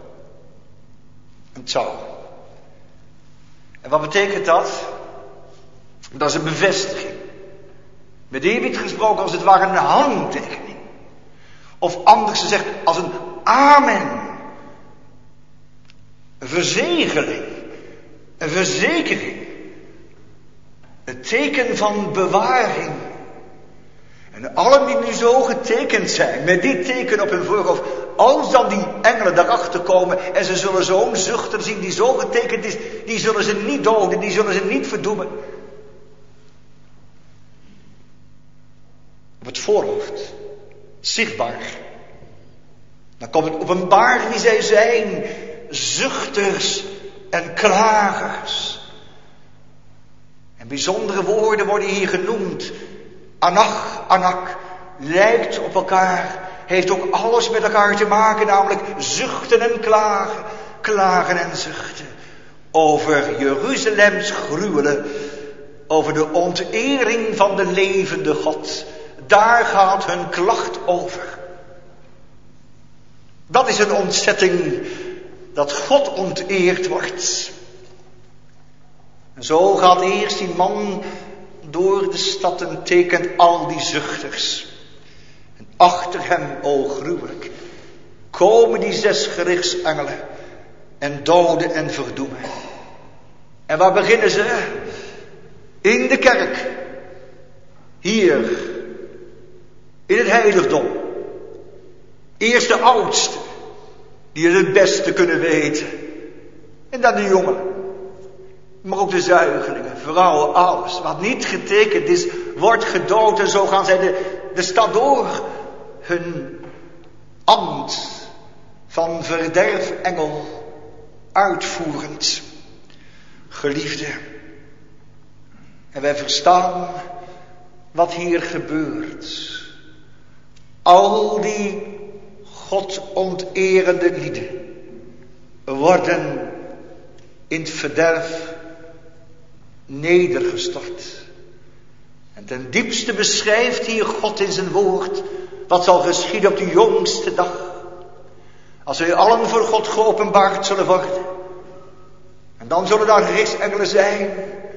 S2: Een tau. En wat betekent dat? Dat is een bevestiging. Met eerbied gesproken als het ware een handtekening. Of anders gezegd als een amen. Een verzegeling. Een verzekering. Het teken van bewaring. En allen die nu zo getekend zijn, met dit teken op hun voorhoofd, als dan die engelen daarachter komen en ze zullen zo'n zuchter zien die zo getekend is, die zullen ze niet doden, die zullen ze niet verdoemen. Op het voorhoofd, zichtbaar. Dan komt het openbaar wie zij zijn, zuchters en klagers. En bijzondere woorden worden hier genoemd. Anach, anak, lijkt op elkaar, heeft ook alles met elkaar te maken, namelijk zuchten en klagen, klagen en zuchten. Over Jeruzalems gruwelen, over de ontering van de levende God. Daar gaat hun klacht over. Dat is een ontzetting dat God onteerd wordt. En zo gaat eerst die man door de stad en tekent al die zuchters. En achter hem, o gruwelijk, komen die 6 gerichtsengelen en doden en verdoemen. En waar beginnen ze? In de kerk. Hier, in het heiligdom. Eerst de oudsten, die het beste kunnen weten. En dan de jongeren. Maar ook de zuigelingen, vrouwen, alles. Wat niet getekend is, wordt gedood. En zo gaan zij de stad door. Hun ambt van verderfengel uitvoerend. Geliefde. En wij verstaan wat hier gebeurt. Al die God onterende lieden worden in het verderf nedergestort. En ten diepste beschrijft hier God in zijn woord wat zal geschieden op de jongste dag. Als wij allen voor God geopenbaard zullen worden. En dan zullen daar gerichtsengelen zijn.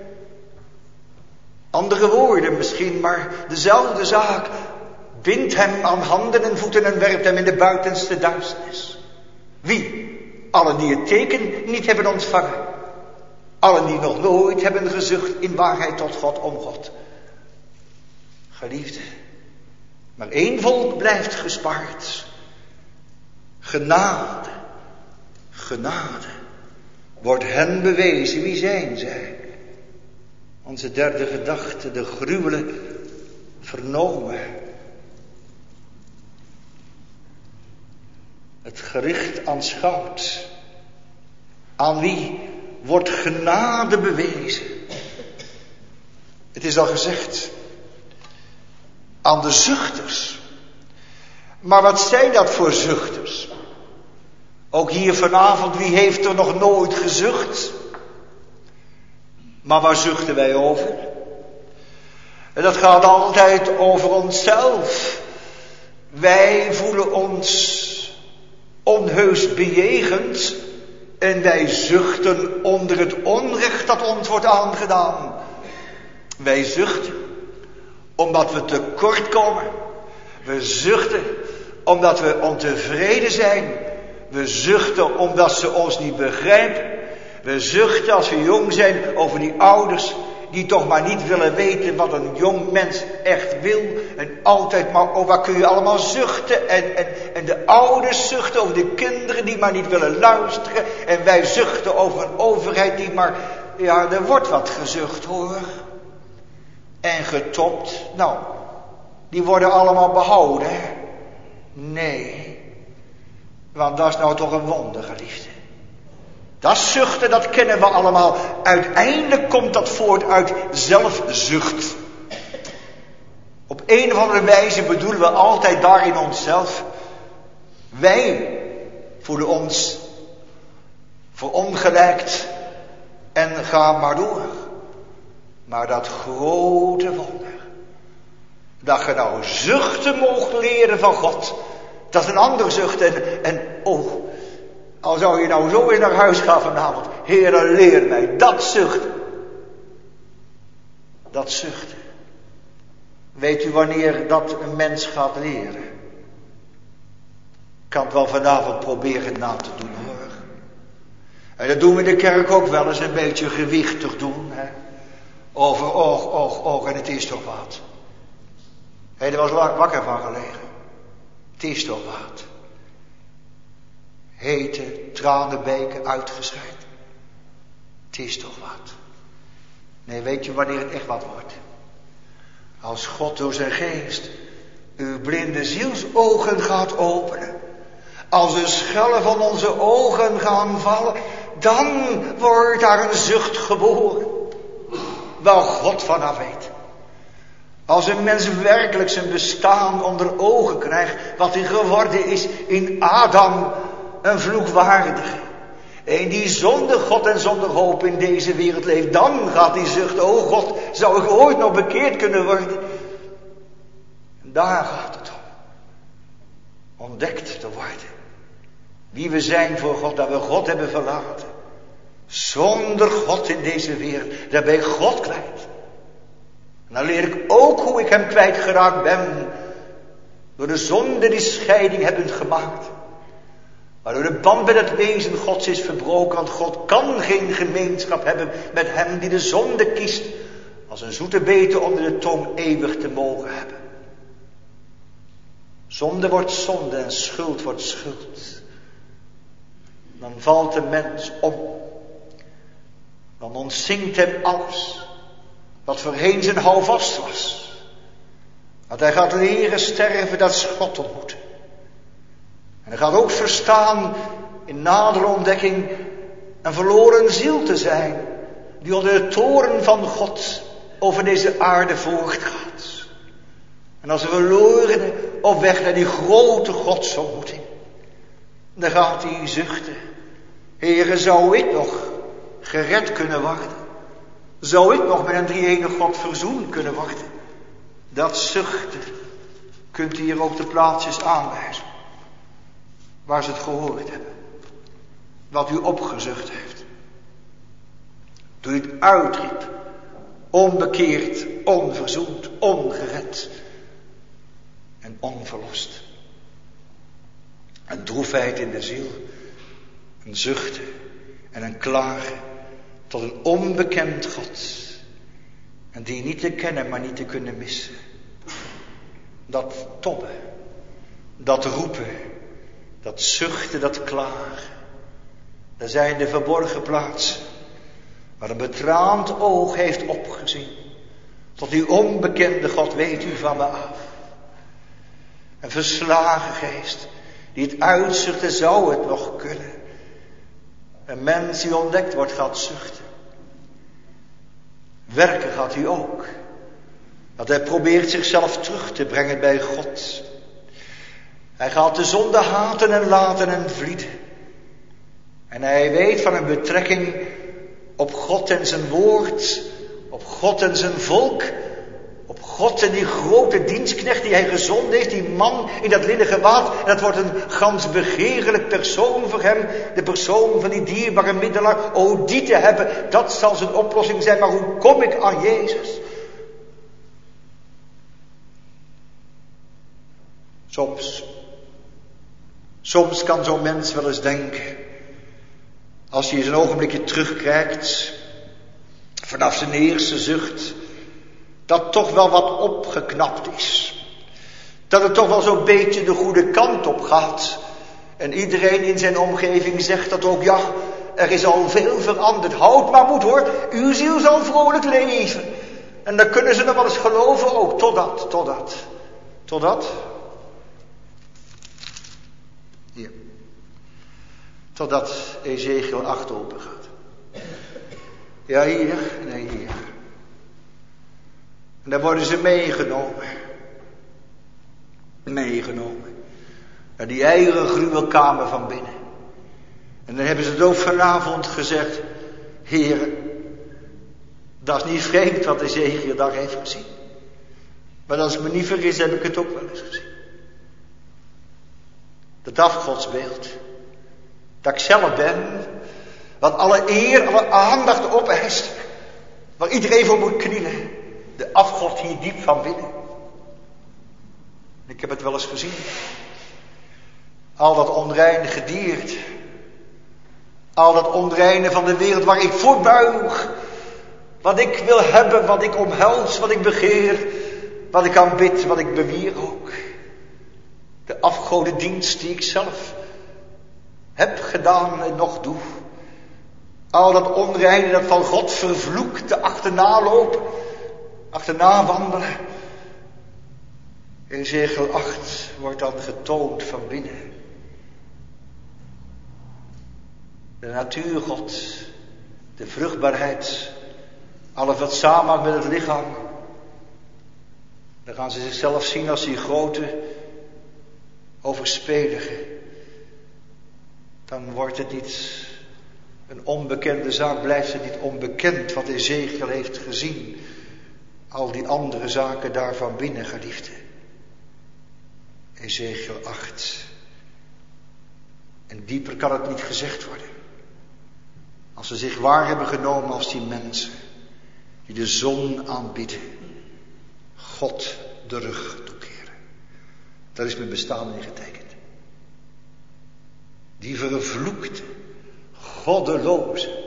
S2: Andere woorden misschien, maar dezelfde zaak. Bindt hem aan handen en voeten en werpt hem in de buitenste duisternis. Wie? Allen die het teken niet hebben ontvangen. Allen die nog nooit hebben gezucht in waarheid tot God om God. Geliefde, maar één volk blijft gespaard. Genade, genade, wordt hen bewezen. Wie zijn zij? Onze derde gedachte, de gruwelen vernomen. Het gericht aanschouwt. Aan wie wordt genade bewezen? Het is al gezegd. Aan de zuchters. Maar wat zijn dat voor zuchters? Ook hier vanavond, wie heeft er nog nooit gezucht? Maar waar zuchten wij over? En dat gaat altijd over onszelf. Wij voelen ons onheus bejegend. En wij zuchten onder het onrecht dat ons wordt aangedaan. Wij zuchten omdat we tekort komen. We zuchten omdat we ontevreden zijn. We zuchten omdat ze ons niet begrijpen. We zuchten als we jong zijn over die ouders die toch maar niet willen weten wat een jong mens echt wil. En altijd maar, oh wat kun je allemaal zuchten. En de ouders zuchten over de kinderen die maar niet willen luisteren. En wij zuchten over een overheid die maar, ja, er wordt wat gezucht hoor. En getopt, nou, die worden allemaal behouden. Nee, want dat is nou toch een wonder, geliefde. Dat zuchten, dat kennen we allemaal. Uiteindelijk komt dat voort uit zelfzucht. Op een of andere wijze bedoelen we altijd daarin onszelf. Wij voelen ons verongelijkt en gaan maar door. Maar dat grote wonder, dat je nou zuchten mocht leren van God, dat is een ander zucht. En oh, al zou je nou zo eens naar huis gaan vanavond. Heere, leer mij dat zuchten. Dat zuchten. Weet u wanneer dat een mens gaat leren? Ik kan het wel vanavond proberen na te doen hoor. En dat doen we in de kerk ook wel eens een beetje gewichtig doen. Hè? Over och, en het is toch wat. Hij er was wakker van gelegen. Het is toch wat. Hete tranenbeken uitgeschreid. Het is toch wat. Nee, weet je wanneer het echt wat wordt? Als God door zijn geest uw blinde zielsogen gaat openen. Als de schellen van onze ogen gaan vallen. Dan wordt daar een zucht geboren. Waar God vanaf weet. Als een mens werkelijk zijn bestaan onder ogen krijgt. Wat hij geworden is in Adam. Een vloekwaardige. En die zonder God en zonder hoop in deze wereld leeft. Dan gaat hij zuchten. Oh God, zou ik ooit nog bekeerd kunnen worden? En daar gaat het om. Ontdekt te worden. Wie we zijn voor God. Dat we God hebben verlaten. Zonder God in deze wereld. Daar ben ik God kwijt. En dan leer ik ook hoe ik hem kwijtgeraakt ben. Door de zonde die scheiding hebben gemaakt. Waardoor de band met het wezen Gods is verbroken. Want God kan geen gemeenschap hebben met hem die de zonde kiest. Als een zoete bete onder de tong eeuwig te mogen hebben. Zonde wordt zonde en schuld wordt schuld. Dan valt de mens om. Dan ontzinkt hem alles wat voorheen zijn houvast was. Want hij gaat leren sterven, dat is God ontmoeten. En hij gaat ook verstaan in nadere ontdekking een verloren ziel te zijn, die onder de toorn van God over deze aarde voortgaat. En als een verlorene op weg naar die grote godsontmoeting, dan gaat hij zuchten. Heere, zou ik nog gered kunnen worden? Zou ik nog met een drie-enige God verzoend kunnen worden? Dat zuchten kunt u hier ook de plaatsjes aanwijzen waar ze het gehoord hebben. Wat u opgezucht heeft. Toen u het uitriep. Onbekeerd, onverzoend, ongered. En onverlost. Een droefheid in de ziel. Een zuchten en een klagen. Tot een onbekend God. En die niet te kennen, maar niet te kunnen missen. Dat tobben. Dat roepen. Dat zuchten, dat klagen. Er zijn de verborgen plaatsen. Waar een betraand oog heeft opgezien. Tot die onbekende God weet u van me af. Een verslagen geest. Die het uitzuchten, zou het nog kunnen. Een mens die ontdekt wordt gaat zuchten. Werken gaat hij ook. Dat hij probeert zichzelf terug te brengen bij God. Hij gaat de zonde haten en laten en vlieden. En hij weet van een betrekking op God en zijn woord, op God en zijn volk, op God en die grote dienstknecht die hij gezonden heeft, die man in dat linnen gewaad. En dat wordt een gans begeerlijk persoon voor hem, de persoon van die dierbare middelaar. O, die te hebben, dat zal zijn oplossing zijn. Maar hoe kom ik aan Jezus? Soms kan zo'n mens wel eens denken, als hij eens een ogenblikje terugkijkt, vanaf zijn eerste zucht, dat toch wel wat opgeknapt is. Dat het toch wel zo'n beetje de goede kant op gaat. En iedereen in zijn omgeving zegt dat ook, ja, er is al veel veranderd. Houd maar moed hoor, uw ziel zal vrolijk leven. En dan kunnen ze nog wel eens geloven ook, totdat. Hier. Totdat Ezekiel 8 open gaat. Ja, hier. Nee, hier. En dan worden ze meegenomen. Naar die eigen gruwelkamer van binnen. En dan hebben ze het ook vanavond gezegd. Heer, dat is niet vreemd wat Ezekiel daar heeft gezien. Maar als ik me niet vergis, heb ik het ook wel eens gezien. Dat afgodsbeeld. Dat ik zelf ben. Wat alle eer, alle aandacht opeist. Waar iedereen voor moet knielen. De afgod hier diep van binnen. Ik heb het wel eens gezien. Al dat onreine gediert. Al dat onreine van de wereld waar ik voor buig. Wat ik wil hebben, wat ik omhels, wat ik begeer. Wat ik aanbid, wat ik bewier ook. De afgodendienst die ik zelf heb gedaan en nog doe. Al dat onreine dat van God vervloekte achterna lopen. Achterna wandelen. In Ezekiel 8 wordt dan getoond van binnen. De natuurgod. De vruchtbaarheid. Alles wat samenhangt met het lichaam. Dan gaan ze zichzelf zien als die grote overspelige. Dan wordt het niet een onbekende zaak, blijft het niet onbekend wat Ezekiel heeft gezien. Al die andere zaken daarvan binnen, geliefde. Ezekiel 8. En dieper kan het niet gezegd worden. Als ze zich waar hebben genomen als die mensen die de zon aanbieden, God de rug toekeren. Daar is mijn bestaan in getekend. Die vervloekte, goddeloze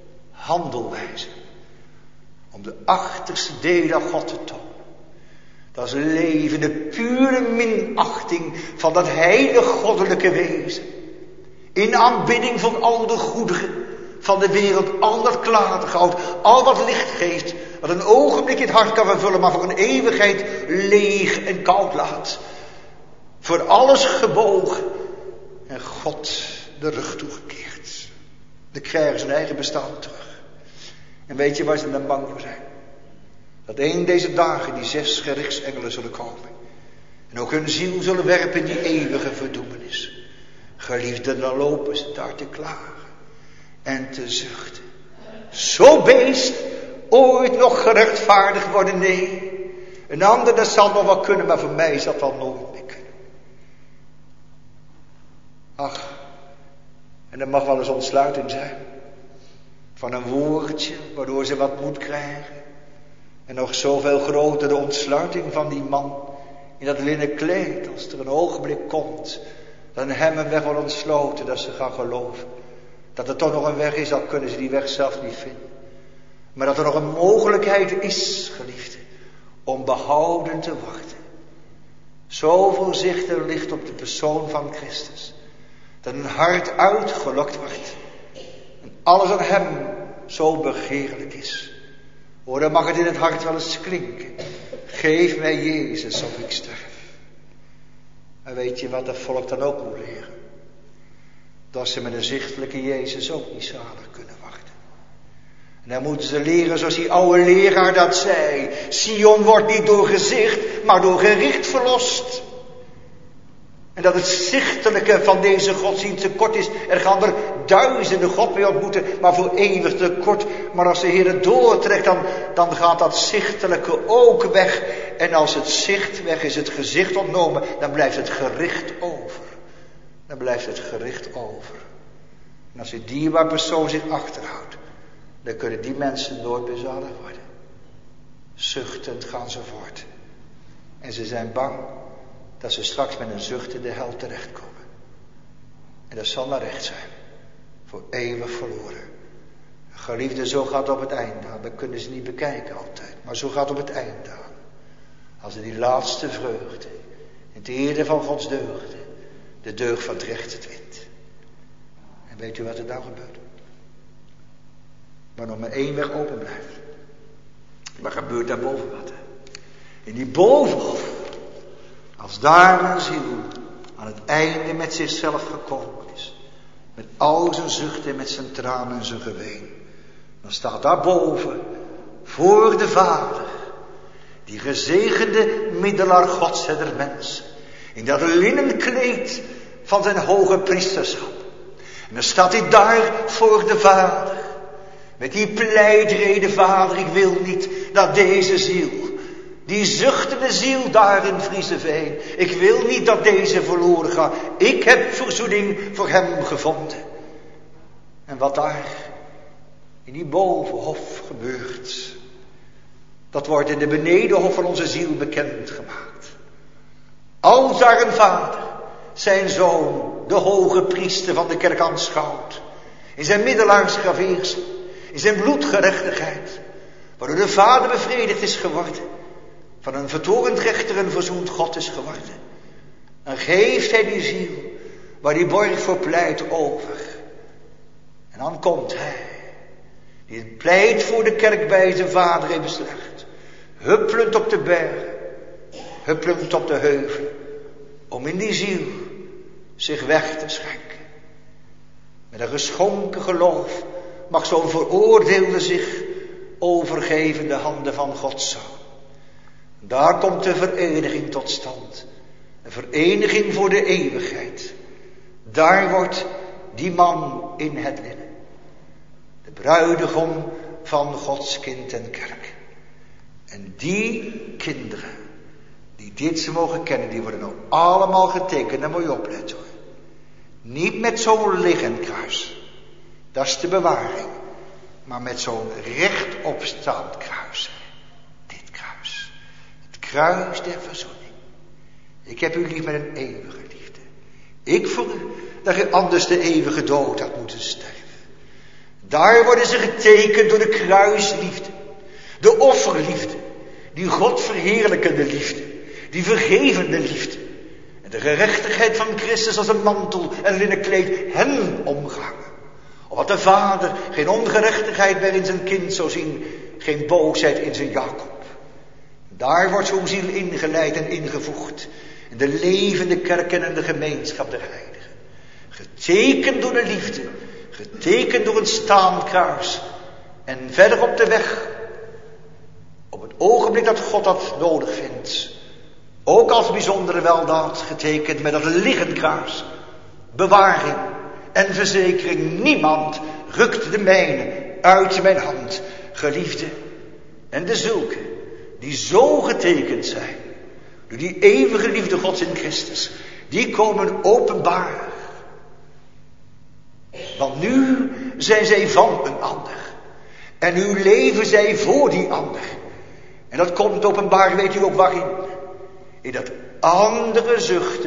S2: handelwijze. Om de achterste delen aan God te tonen. Dat is levende, pure minachting van dat heilige goddelijke wezen. In aanbidding van al de goedigen van de wereld, al dat klatergoud, al wat licht geeft, wat een ogenblik het hart kan vervullen, maar voor een eeuwigheid leeg en koud laat. Voor alles gebogen en God de rug toegekeerd. Dan krijgen ze hun eigen bestaan terug. En weet je waar ze dan bang voor zijn? Dat een deze dagen die 6 gerichtsengelen zullen komen. En ook hun ziel zullen werpen in die eeuwige verdoemenis. Geliefden, dan lopen ze daar te klagen en te zuchten. Zo beest ooit nog gerechtvaardigd worden? Nee. Een ander dat zal nog wel kunnen, maar voor mij zal dat al nooit meer kunnen. Ach, en er mag wel eens ontsluiting zijn. Van een woordje waardoor ze wat moed krijgen. En nog zoveel groter de ontsluiting van die man in dat linnen kleed. Als er een ogenblik komt, dan hem een weg wordt ontsloten, dat ze gaan geloven. Dat er toch nog een weg is, al kunnen ze die weg zelf niet vinden. Maar dat er nog een mogelijkheid is, geliefde, om behouden te wachten. Zoveel zicht er ligt op de persoon van Christus. Dat een hart uitgelokt wordt. En alles aan hem zo begeerlijk is. Hoor, dan mag het in het hart wel eens klinken. Geef mij Jezus of ik sterf. En weet je wat dat volk dan ook moet leren? Dat ze met een zichtelijke Jezus ook niet zalig kunnen wachten. En dan moeten ze leren zoals die oude leraar dat zei. Sion wordt niet door gezicht, maar door gericht verlost. En dat het zichtelijke van deze godsdienst te kort is. Er gaan er duizenden God mee ontmoeten, maar voor eeuwig te kort. Maar als de Heer het doortrekt, dan gaat dat zichtelijke ook weg. En als het zicht weg is, het gezicht ontnomen, dan blijft het gericht over. Dan blijft het gericht over. En als die dierbare persoon zich achterhoudt, dan kunnen die mensen nooit bezadigd worden. Zuchtend gaan ze voort. En ze zijn bang dat ze straks met een zucht in de hel terechtkomen. En dat zal naar recht zijn. Voor eeuwig verloren. Geliefde, zo gaat het op het einde aan. Dat kunnen ze niet bekijken altijd. Maar zo gaat het op het einde aan. Als ze die laatste vreugde, het ere van Gods deugden, de deugd van het recht het wint. En weet u wat er nou gebeurt? Maar nog maar één weg open blijft. Wat gebeurt daar boven wat? In die bovenhof. Als daar een ziel aan het einde met zichzelf gekomen is. Met al zijn zuchten, met zijn tranen en zijn geween. Dan staat daarboven voor de Vader. Die gezegende middelaar Gods en der mensen. In dat linnen kleed van zijn hoge priesterschap. En dan staat hij daar voor de Vader. Met die pleitrede, Vader, ik wil niet dat deze ziel, die zuchtende ziel daar in Frieseveen, ik wil niet dat deze verloren gaat. Ik heb verzoening voor hem gevonden. En wat daar in die bovenhof gebeurt, dat wordt in de benedenhof van onze ziel bekendgemaakt. Als daar een vader zijn zoon, de hoge priester van de kerk aanschouwt, in zijn middelaarsgraveersel, in zijn bloedgerechtigheid, waardoor de vader bevredigd is geworden, van een vertorend rechter een verzoend God is geworden, dan geeft hij die ziel, waar die borg voor pleit, over. En dan komt hij, die het pleit voor de kerk bij zijn vader heeft beslecht, huppelend op de bergen, huppelend op de heuvel, om in die ziel zich weg te schenken. Met een geschonken geloof mag zo'n veroordeelde zich overgeven in de handen van Gods Zoon. Daar komt de vereniging tot stand. Een vereniging voor de eeuwigheid. Daar wordt die man in het linnen. De bruidegom van Gods kind en kerk. En die kinderen die dit ze mogen kennen, die worden ook allemaal getekend. Daar moet je opletten hoor. Niet met zo'n liggend kruis. Dat is de bewaring. Maar met zo'n rechtopstaand kruis. Dit kruis. Het kruis der verzoening. Ik heb u lief met een eeuwige liefde. Ik vond dat je anders de eeuwige dood had moeten sterven. Daar worden ze getekend door de kruisliefde. De offerliefde. Die God verheerlijkende liefde. Die vergevende liefde. En de gerechtigheid van Christus als een mantel en linnen kleed hen omgangen. Opdat de vader geen ongerechtigheid meer in zijn kind zou zien. Geen boosheid in zijn Jacob. Daar wordt zo'n ziel ingeleid en ingevoegd. In de levende kerk en in de gemeenschap der heiligen. Getekend door de liefde. Getekend door een staand kruis. En verder op de weg. Op het ogenblik dat God dat nodig vindt. Ook als bijzondere weldaad getekend met dat liggend kruis. Bewaring en verzekering. Niemand rukt de mijne uit mijn hand. Geliefde. En de zulke die zo getekend zijn. Door die eeuwige liefde Gods in Christus. Die komen openbaar. Want nu zijn zij van een ander. En nu leven zij voor die ander. En dat komt openbaar, weet u ook waarin? In dat andere zuchten.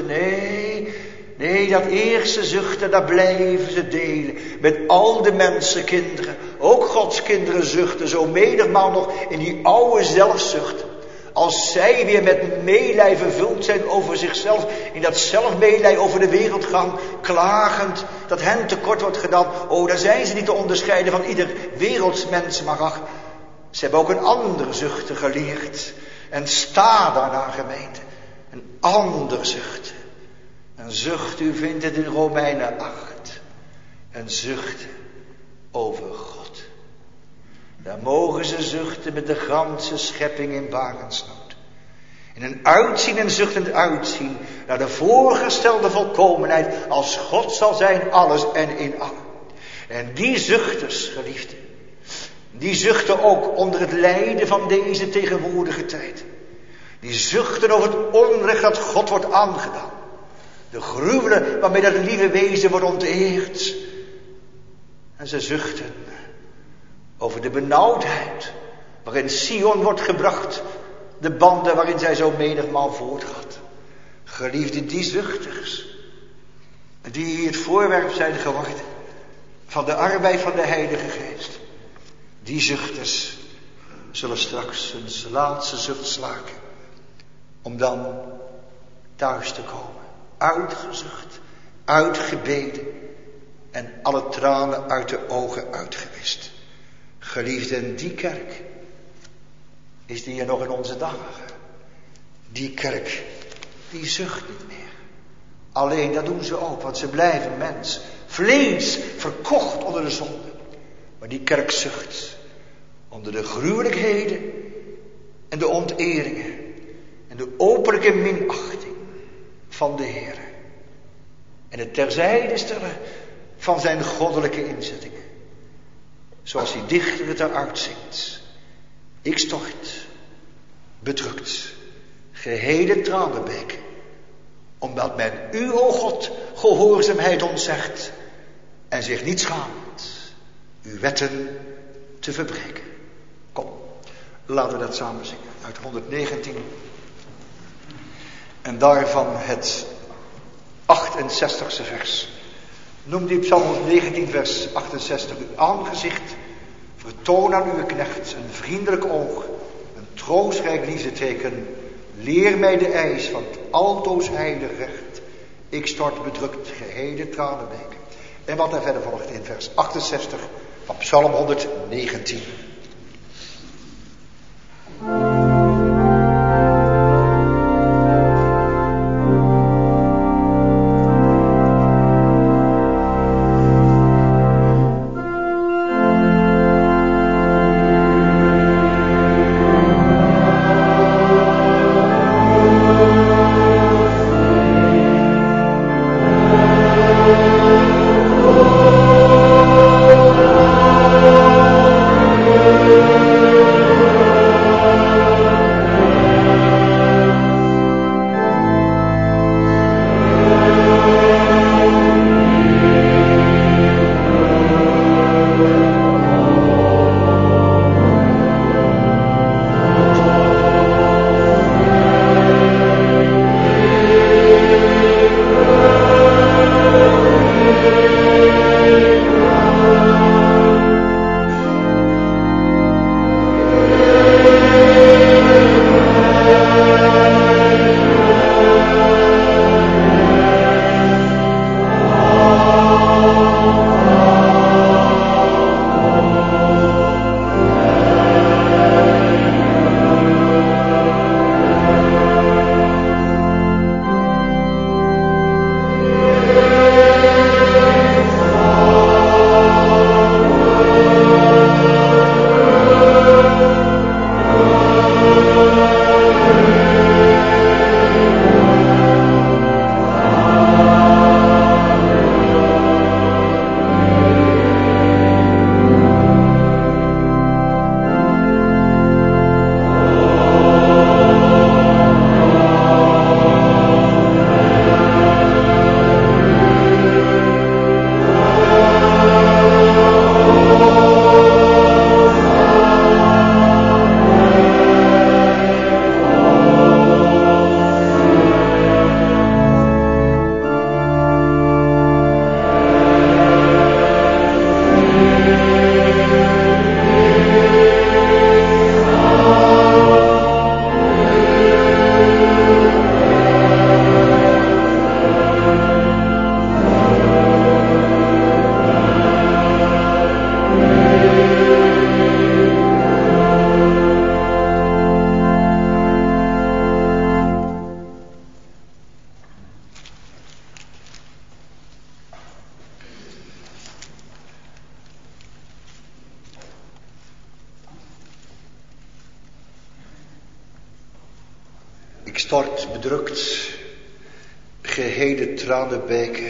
S2: Nee, dat eerste zuchten, daar blijven ze delen. Met al de mensenkinderen. Ook Gods kinderen zuchten zo menigmaal nog in die oude zelfzucht. Als zij weer met meelij vervuld zijn over zichzelf. In dat zelfmeelij over de wereld gaan. Klagend dat hen tekort wordt gedaan. Oh, daar zijn ze niet te onderscheiden van ieder wereldsmens. Maar ach, ze hebben ook een andere zuchten geleerd. En sta daarna gemeente. Een ander zuchten. Een zucht, u vindt het in Romeinen 8. Een zucht over God. Daar mogen ze zuchten met de ganse schepping in barensnood. In een uitzien en zuchtend uitzien naar de voorgestelde volkomenheid als God zal zijn alles en in allen. En die zuchters, geliefde, die zuchten ook onder het lijden van deze tegenwoordige tijd. Die zuchten over het onrecht dat God wordt aangedaan. De gruwelen waarmee dat lieve wezen wordt onteerd. En ze zuchten over de benauwdheid waarin Sion wordt gebracht. De banden waarin zij zo menigmaal voortgaat. Geliefde, die zuchters, die het voorwerp zijn geworden van de arbeid van de Heilige Geest. Die zuchters zullen straks hun laatste zucht slaken. Om dan thuis te komen. Uitgezucht, uitgebeden en alle tranen uit de ogen uitgewist. Geliefden, die kerk is die er nog in onze dagen. Die kerk, die zucht niet meer. Alleen dat doen ze ook, want ze blijven mens. Vlees, verkocht onder de zonde. Maar die kerk zucht onder de gruwelijkheden en de onteringen en de openlijke minachting van de Heer. En het terzijde stellen van zijn goddelijke inzettingen. Zoals die dichter het eruit zingt. Ik stort, bedrukt, gehele tranenbeken. Omdat men u, o God, gehoorzaamheid ontzegt. En zich niet schaamt uw wetten te verbreken. Kom, laten we dat samen zingen. Uit 119. En daarvan het 68ste vers. Noem die Psalm 119 vers 68. Uw aangezicht vertoon aan uw knecht een vriendelijk oog. Een troostrijk liefdeteken. Leer mij de eis van het altoos heilig recht. Ik stort bedrukt gehele tranenbeken. En wat er verder volgt in vers 68 van Psalm 119. Ik stort bedrukt gehele tranenbeken,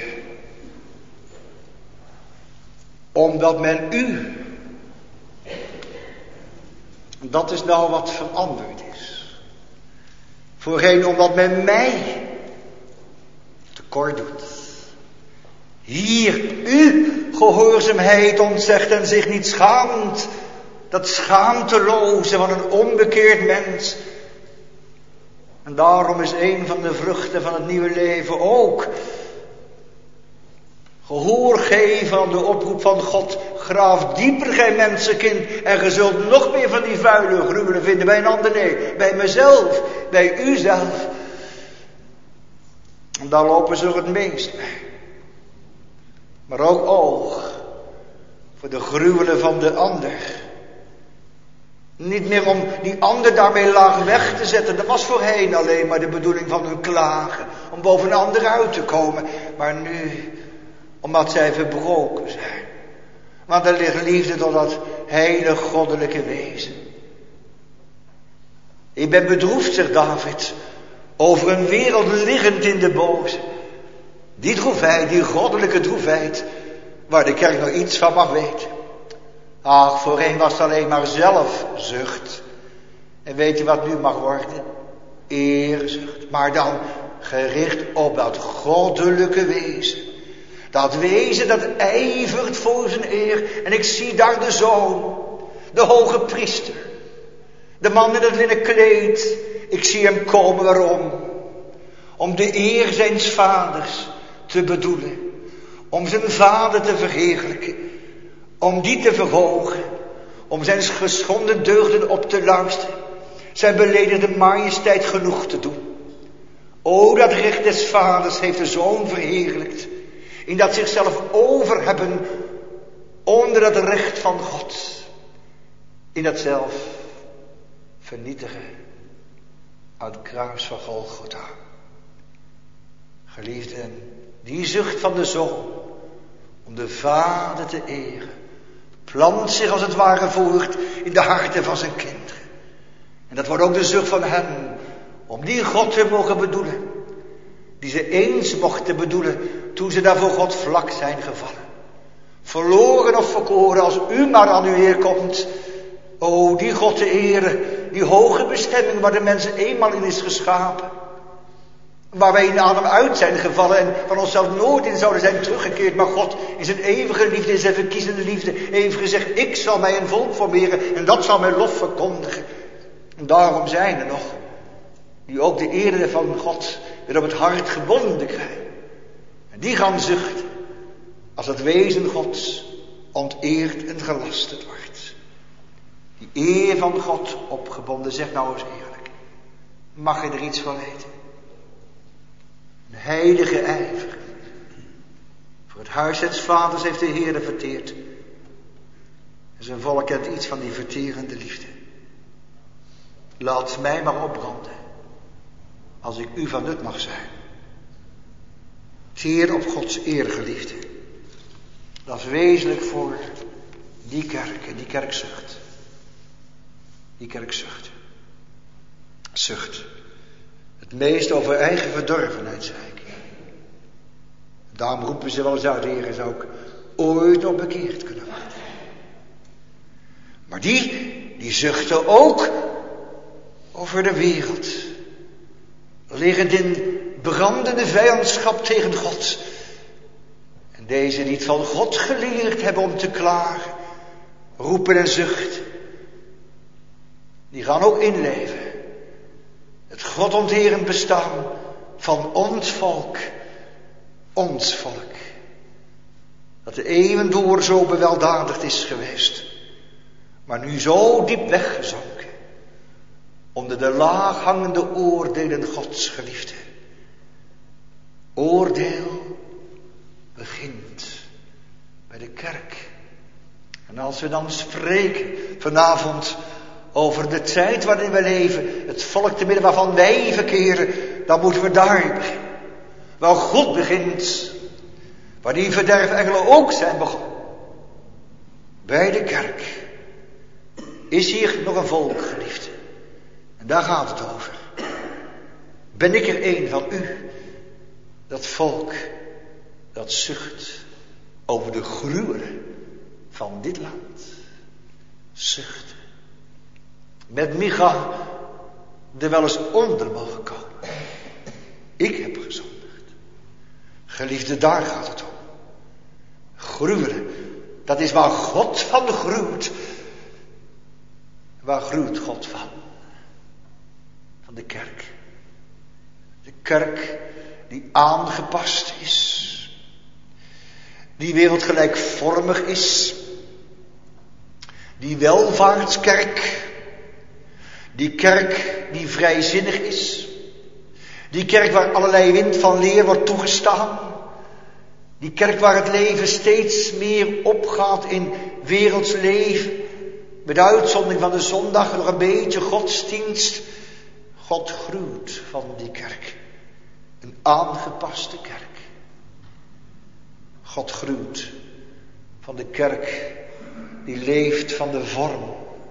S2: omdat men u, dat is nou wat veranderd is. Voorheen omdat men mij tekort doet. Hier u gehoorzaamheid ontzegt en zich niet schaamt. Dat schaamteloze van een onbekeerd mens. En daarom is een van de vruchten van het nieuwe leven ook gehoor geven aan de oproep van God. Graaf dieper, gij mensenkind, en ge zult nog meer van die vuile gruwelen vinden bij een ander. Nee, bij mezelf, bij uzelf. En daar lopen ze het meest bij. Maar ook oog voor de gruwelen van de ander. Niet meer om die ander daarmee laag weg te zetten. Dat was voorheen alleen maar de bedoeling van hun klagen. Om boven een ander uit te komen. Maar nu, omdat zij verbroken zijn. Want er ligt liefde tot dat hele goddelijke wezen. Ik ben bedroefd, zegt David, over een wereld liggend in de boze. Die droefheid, die goddelijke droefheid, waar de kerk nog iets van mag weten. Ach, voorheen was het alleen maar zelfzucht. En weet je wat nu mag worden? Eerzucht. Maar dan gericht op dat goddelijke wezen. Dat wezen dat ijvert voor zijn eer. En ik zie daar de zoon, de hoge priester. De man in het linnen kleed. Ik zie hem komen, waarom? Om de eer zijns vaders te bedoelen. Om zijn vader te verheerlijken. Om die te verhogen. Om zijn geschonden deugden op te luisteren. Zijn beledigde majesteit genoeg te doen. O, dat recht des vaders heeft de zoon verheerlijkt. In dat zichzelf overhebben onder het recht van God. In dat zelf vernietigen uit het kruis van Golgotha. Geliefden, die zucht van de zoon om de vader te eren, plant zich als het ware voort in de harten van zijn kinderen. En dat wordt ook de zucht van hen om die God te mogen bedoelen, die ze eens mochten bedoelen toen ze daar voor God vlak zijn gevallen. Verloren of verkoren, als u maar aan uw Heer komt. O, die God te eren, die hoge bestemming waar de mensen eenmaal in is geschapen. Waar wij in Adam uit zijn gevallen en van onszelf nooit in zouden zijn teruggekeerd. Maar God in zijn eeuwige liefde, in zijn verkiezende liefde, heeft gezegd, ik zal mij een volk formeren en dat zal mijn lof verkondigen. En daarom zijn er nog die ook de ere van God weer op het hart gebonden krijgen. En die gaan zuchten als het wezen Gods onteerd en gelasterd wordt. Die eer van God opgebonden, zeg nou eens eerlijk. Mag je er iets van weten? Een heilige ijver. Voor het huis des vaders heeft de Heer verteerd. En zijn volk kent iets van die verterende liefde. Laat mij maar opbranden. Als ik u van nut mag zijn. Zeer op Gods eer, geliefde. Dat is wezenlijk voor die kerk en die kerkzucht. Die kerkzucht. Zucht. Het meest over eigen verdorvenheid, zei ik. Daarom roepen ze wel eens uit, de Heer zou ook ooit nog bekeerd kunnen worden. Maar die zuchten ook over de wereld. Liggend in brandende vijandschap tegen God. En deze niet van God geleerd hebben om te klagen, roepen en zuchten. Die gaan ook inleven. Het godonterend bestaan van ons volk. Ons volk. Dat de eeuwen door zo beweldadigd is geweest. Maar nu zo diep weggezonken. Onder de laag hangende oordelen Gods geliefde. Oordeel begint bij de kerk. En als we dan spreken vanavond over de tijd waarin we leven, het volk te midden waarvan wij verkeren, dan moeten we daar beginnen. Waar God begint, waar die verderfengelen ook zijn begonnen. Bij de kerk is hier nog een volk, geliefde. En daar gaat het over. Ben ik er een van u, dat volk dat zucht over de gruwelen van dit land? Zucht. Met Micha er wel eens onder mogen komen. Ik heb gezondigd. Geliefde, daar gaat het om. Gruwelen, dat is waar God van gruwt. Waar gruwt God van? Van de kerk. De kerk die aangepast is. Die wereldgelijkvormig is. Die welvaartskerk. Die kerk die vrijzinnig is. Die kerk waar allerlei wind van leer wordt toegestaan. Die kerk waar het leven steeds meer opgaat in werelds leven. Met de uitzondering van de zondag nog een beetje godsdienst. God gruwt van die kerk. Een aangepaste kerk. God gruwt van de kerk die leeft van de vorm.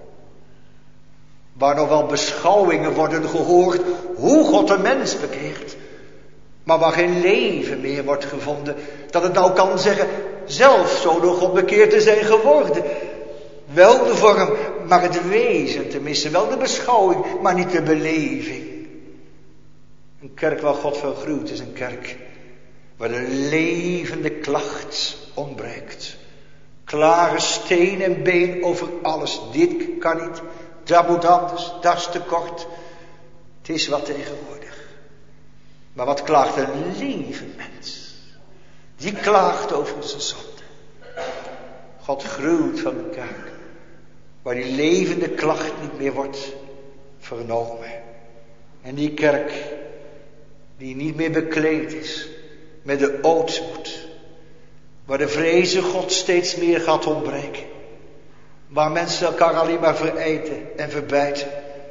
S2: Waar nog wel beschouwingen worden gehoord hoe God een mens bekeert. Maar waar geen leven meer wordt gevonden. Dat het nou kan zeggen, zelf zo door God bekeerd te zijn geworden. Wel de vorm, maar het wezen te missen. Wel de beschouwing, maar niet de beleving. Een kerk waar God van gruwt is een kerk waar de levende klacht ontbreekt. Klare steen en been over alles. Dit kan niet, dat moet anders, dat is te kort. Het is wat tegenwoordig. Maar wat klaagt een levend mens? Die klaagt over zijn zonde. God gruwt van een kerk waar die levende klacht niet meer wordt vernomen. En die kerk die niet meer bekleed is met de ootmoed. Waar de vreze God steeds meer gaat ontbreken. Waar mensen elkaar alleen maar verijten en verbijten.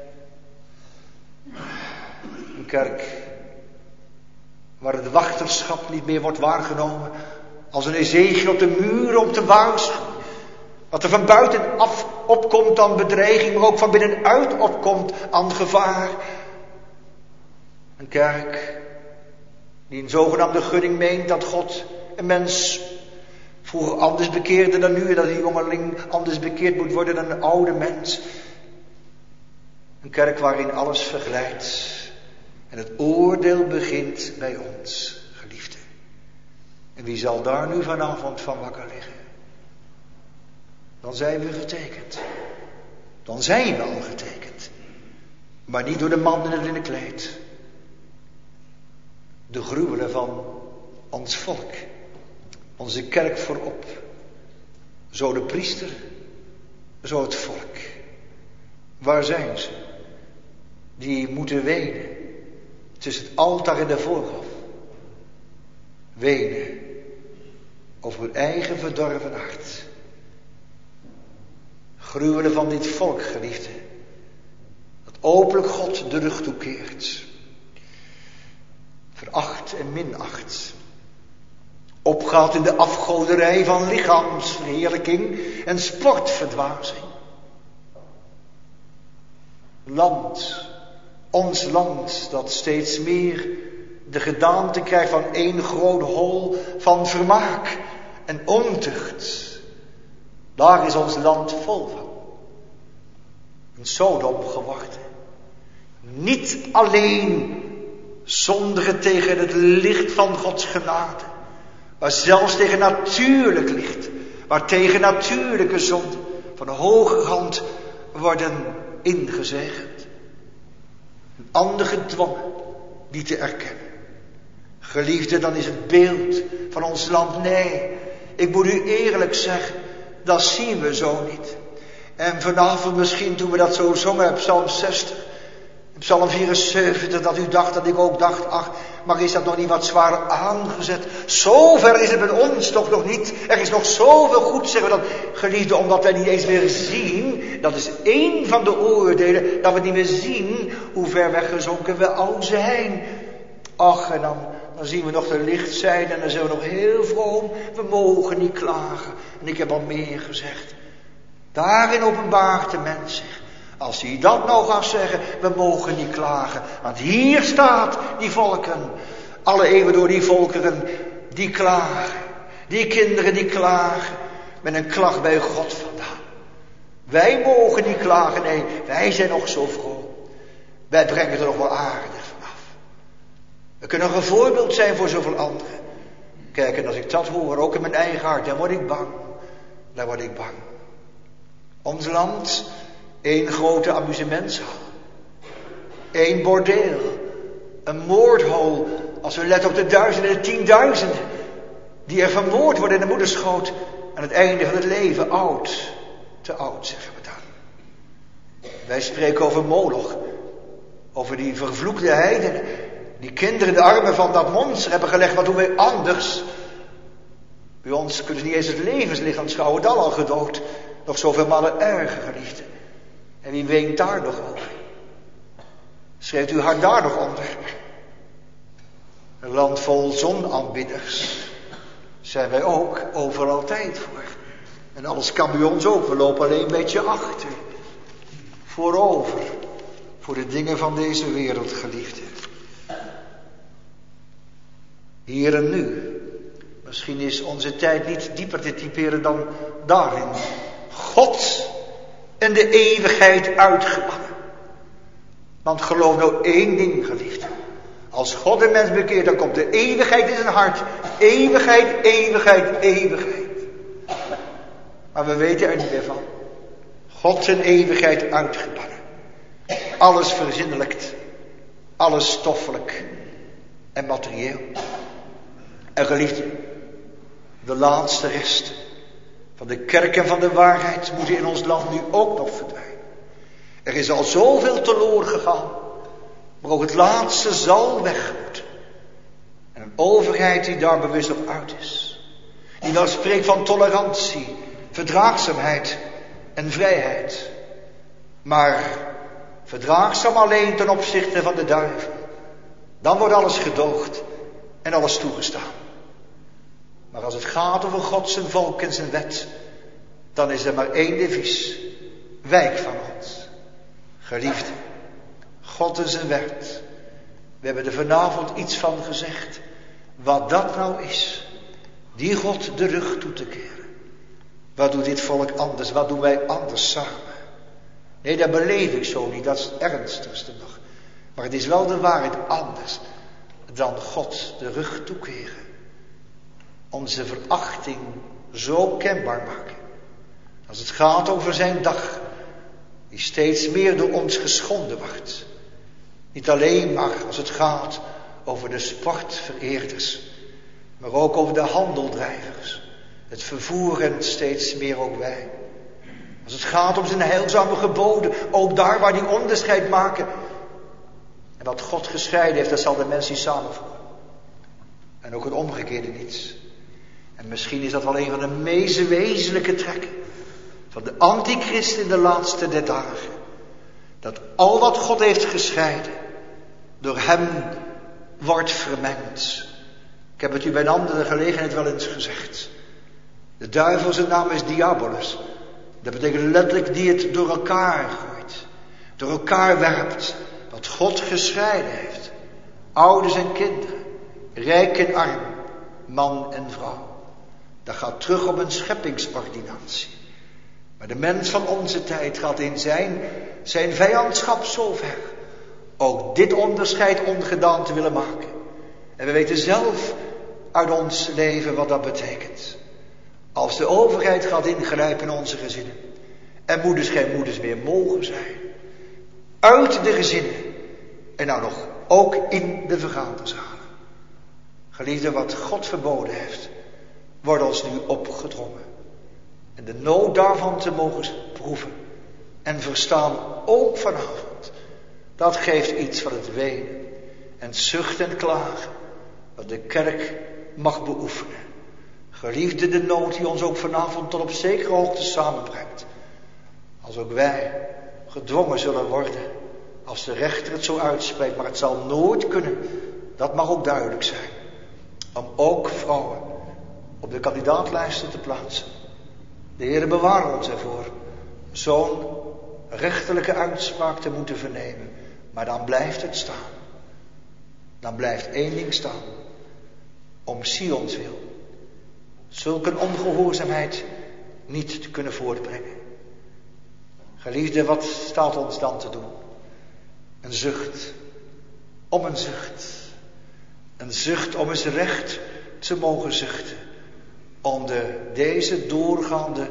S2: Een kerk waar het wachterschap niet meer wordt waargenomen als een Ezechiel op de muren om te waarschuwen. Wat er van buitenaf opkomt aan bedreiging, maar ook van binnenuit opkomt aan gevaar. Een kerk die een zogenaamde gunning meent dat God een mens vroeger anders bekeerde dan nu, en dat een jongeling anders bekeerd moet worden dan een oude mens. Een kerk waarin alles verglijdt en het oordeel begint bij ons, geliefden. En wie zal daar nu vanavond van wakker liggen? Dan zijn we getekend. Dan zijn we al getekend. Maar niet door de man in het linnen kleed. De gruwelen van ons volk. Onze kerk voorop. Zo de priester, zo het volk. Waar zijn ze? Die moeten wenen. Tussen het altaar en de voorhof. Wenen. Over hun eigen verdorven hart. Gruwelen van dit volk, geliefde. Dat openlijk God de rug toekeert. Veracht en minacht. Opgaat in de afgoderij van lichaamsverheerlijking en sportverdwazing. Land, ons land, dat steeds meer de gedaante krijgt van één groot hol van vermaak en ontucht. Daar is ons land vol van. Een Sodom geworden. Niet alleen zondigen tegen het licht van Gods genade, maar zelfs tegen natuurlijk licht, waar tegen natuurlijke zonde van de hoge hand worden ingezegend. Een ander gedwongen die te erkennen. Geliefde, dan is het beeld van ons land, nee, ik moet u eerlijk zeggen, dat zien we zo niet. En vanavond misschien toen we dat zo zongen op Psalm 60, Psalm 74, dat u dacht, dat ik ook dacht, ach, maar is dat nog niet wat zwaar aangezet? Zover is het met ons toch nog niet. Er is nog zoveel goed, zeggen we dan, geliefde, omdat wij niet eens meer zien. Dat is één van de oordelen, dat we niet meer zien hoe ver weggezonken we al zijn. Ach, en dan zien we nog de lichtzijde en dan zijn we nog heel vroom. We mogen niet klagen. En ik heb al meer gezegd. Daarin openbaart de mens zich Als hij dat nou gaat zeggen, we mogen niet klagen. Want hier staat die volken, alle eeuwen door die volkeren, die klagen. Die kinderen die klagen, met een klacht bij God vandaan. Wij mogen niet klagen, nee, wij zijn nog zo vroom. Wij brengen er nog wel aardig vanaf. We kunnen nog een voorbeeld zijn voor zoveel anderen. Kijk, en als ik dat hoor, ook in mijn eigen hart, dan word ik bang. Dan word ik bang. Ons land, één grote amusementshal. Één bordeel. Een moordhol, als we letten op de duizenden en tienduizenden. Die er vermoord worden in de moederschoot. Aan het einde van het leven, oud. Te oud, zeggen we dan. Wij spreken over Moloch. Over die vervloekte heidenen. Die kinderen in de armen van dat monster hebben gelegd. Wat doen wij anders? Bij ons kunnen ze niet eens het levenslicht aanschouwen. Dan al gedood. Nog zoveel malen erger, geliefde. En wie weent daar nog over? Schreeuwt uw hart daar nog onder? Een land vol zonaanbidders. Zijn wij ook overal tijd voor. En alles kan bij ons ook. We lopen alleen een beetje achter. Voorover. Voor de dingen van deze wereld, geliefde. Hier en nu. Misschien is onze tijd niet dieper te typeren dan daarin. God en de eeuwigheid uitgebannen. Want geloof nou één ding, geliefde. Als God een mens bekeert, dan komt de eeuwigheid in zijn hart. Eeuwigheid, eeuwigheid, eeuwigheid. Maar we weten er niet meer van. God zijn eeuwigheid uitgebannen. Alles verzinnelijkt. Alles stoffelijk. En materieel. En geliefde, de laatste rest van de kerk en van de waarheid moeten in ons land nu ook nog verdwijnen. Er is al zoveel teloor gegaan. Maar ook het laatste zal weg moeten. En een overheid die daar bewust op uit is. Die wel spreekt van tolerantie, verdraagzaamheid en vrijheid. Maar verdraagzaam alleen ten opzichte van de duivel. Dan wordt alles gedoogd en alles toegestaan. Maar als het gaat over God, zijn volk en zijn wet, dan is er maar één devies. Wijk van ons. Geliefde, God en zijn wet. We hebben er vanavond iets van gezegd. Wat dat nou is. Die God de rug toe te keren. Wat doet dit volk anders? Wat doen wij anders samen? Nee, dat beleef ik zo niet. Dat is het ernstigste nog. Maar het is wel de waarheid anders dan God de rug toekeren. Onze verachting zo kenbaar maken. Als het gaat over zijn dag, die steeds meer door ons geschonden wordt. Niet alleen maar als het gaat over de sportvereerders, maar ook over de handeldrijvers. Het vervoer en steeds meer ook wij. Als het gaat om zijn heilzame geboden, ook daar waar die onderscheid maken. En wat God gescheiden heeft, dat zal de mens niet samenvoegen. En ook het omgekeerde niet. En misschien is dat wel een van de meest wezenlijke trekken van de antichrist in de laatste der dagen. Dat al wat God heeft gescheiden, door hem wordt vermengd. Ik heb het u bij een andere gelegenheid wel eens gezegd. De duivel, zijn naam is Diabolus. Dat betekent letterlijk die het door elkaar gooit. Door elkaar werpt. Wat God gescheiden heeft. Ouders en kinderen. Rijk en arm. Man en vrouw. Dat gaat terug op een scheppingsordinatie. Maar de mens van onze tijd gaat in zijn vijandschap zo ver. Ook dit onderscheid ongedaan te willen maken. En we weten zelf uit ons leven wat dat betekent. Als de overheid gaat ingrijpen in onze gezinnen. En moeders geen moeders meer mogen zijn. Uit de gezinnen. En nou nog, ook in de vergaderzalen. Geliefde, wat God verboden heeft, wordt ons nu opgedrongen. En de nood daarvan te mogen proeven. En verstaan ook vanavond. Dat geeft iets van het wenen. En zucht en klagen. Wat de kerk mag beoefenen. Geliefde, de nood die ons ook vanavond tot op zekere hoogte samenbrengt. Als ook wij gedwongen zullen worden. Als de rechter het zo uitspreekt. Maar het zal nooit kunnen. Dat mag ook duidelijk zijn. Om ook vrouwen op de kandidaatlijsten te plaatsen. De Heere beware ons ervoor. Zo'n rechterlijke uitspraak te moeten vernemen. Maar dan blijft het staan. Dan blijft één ding staan. Om Sions wil. Zulke ongehoorzaamheid niet te kunnen voortbrengen. Geliefde, wat staat ons dan te doen? Een zucht. Om een zucht. Een zucht om eens recht te mogen zuchten. Onder deze doorgaande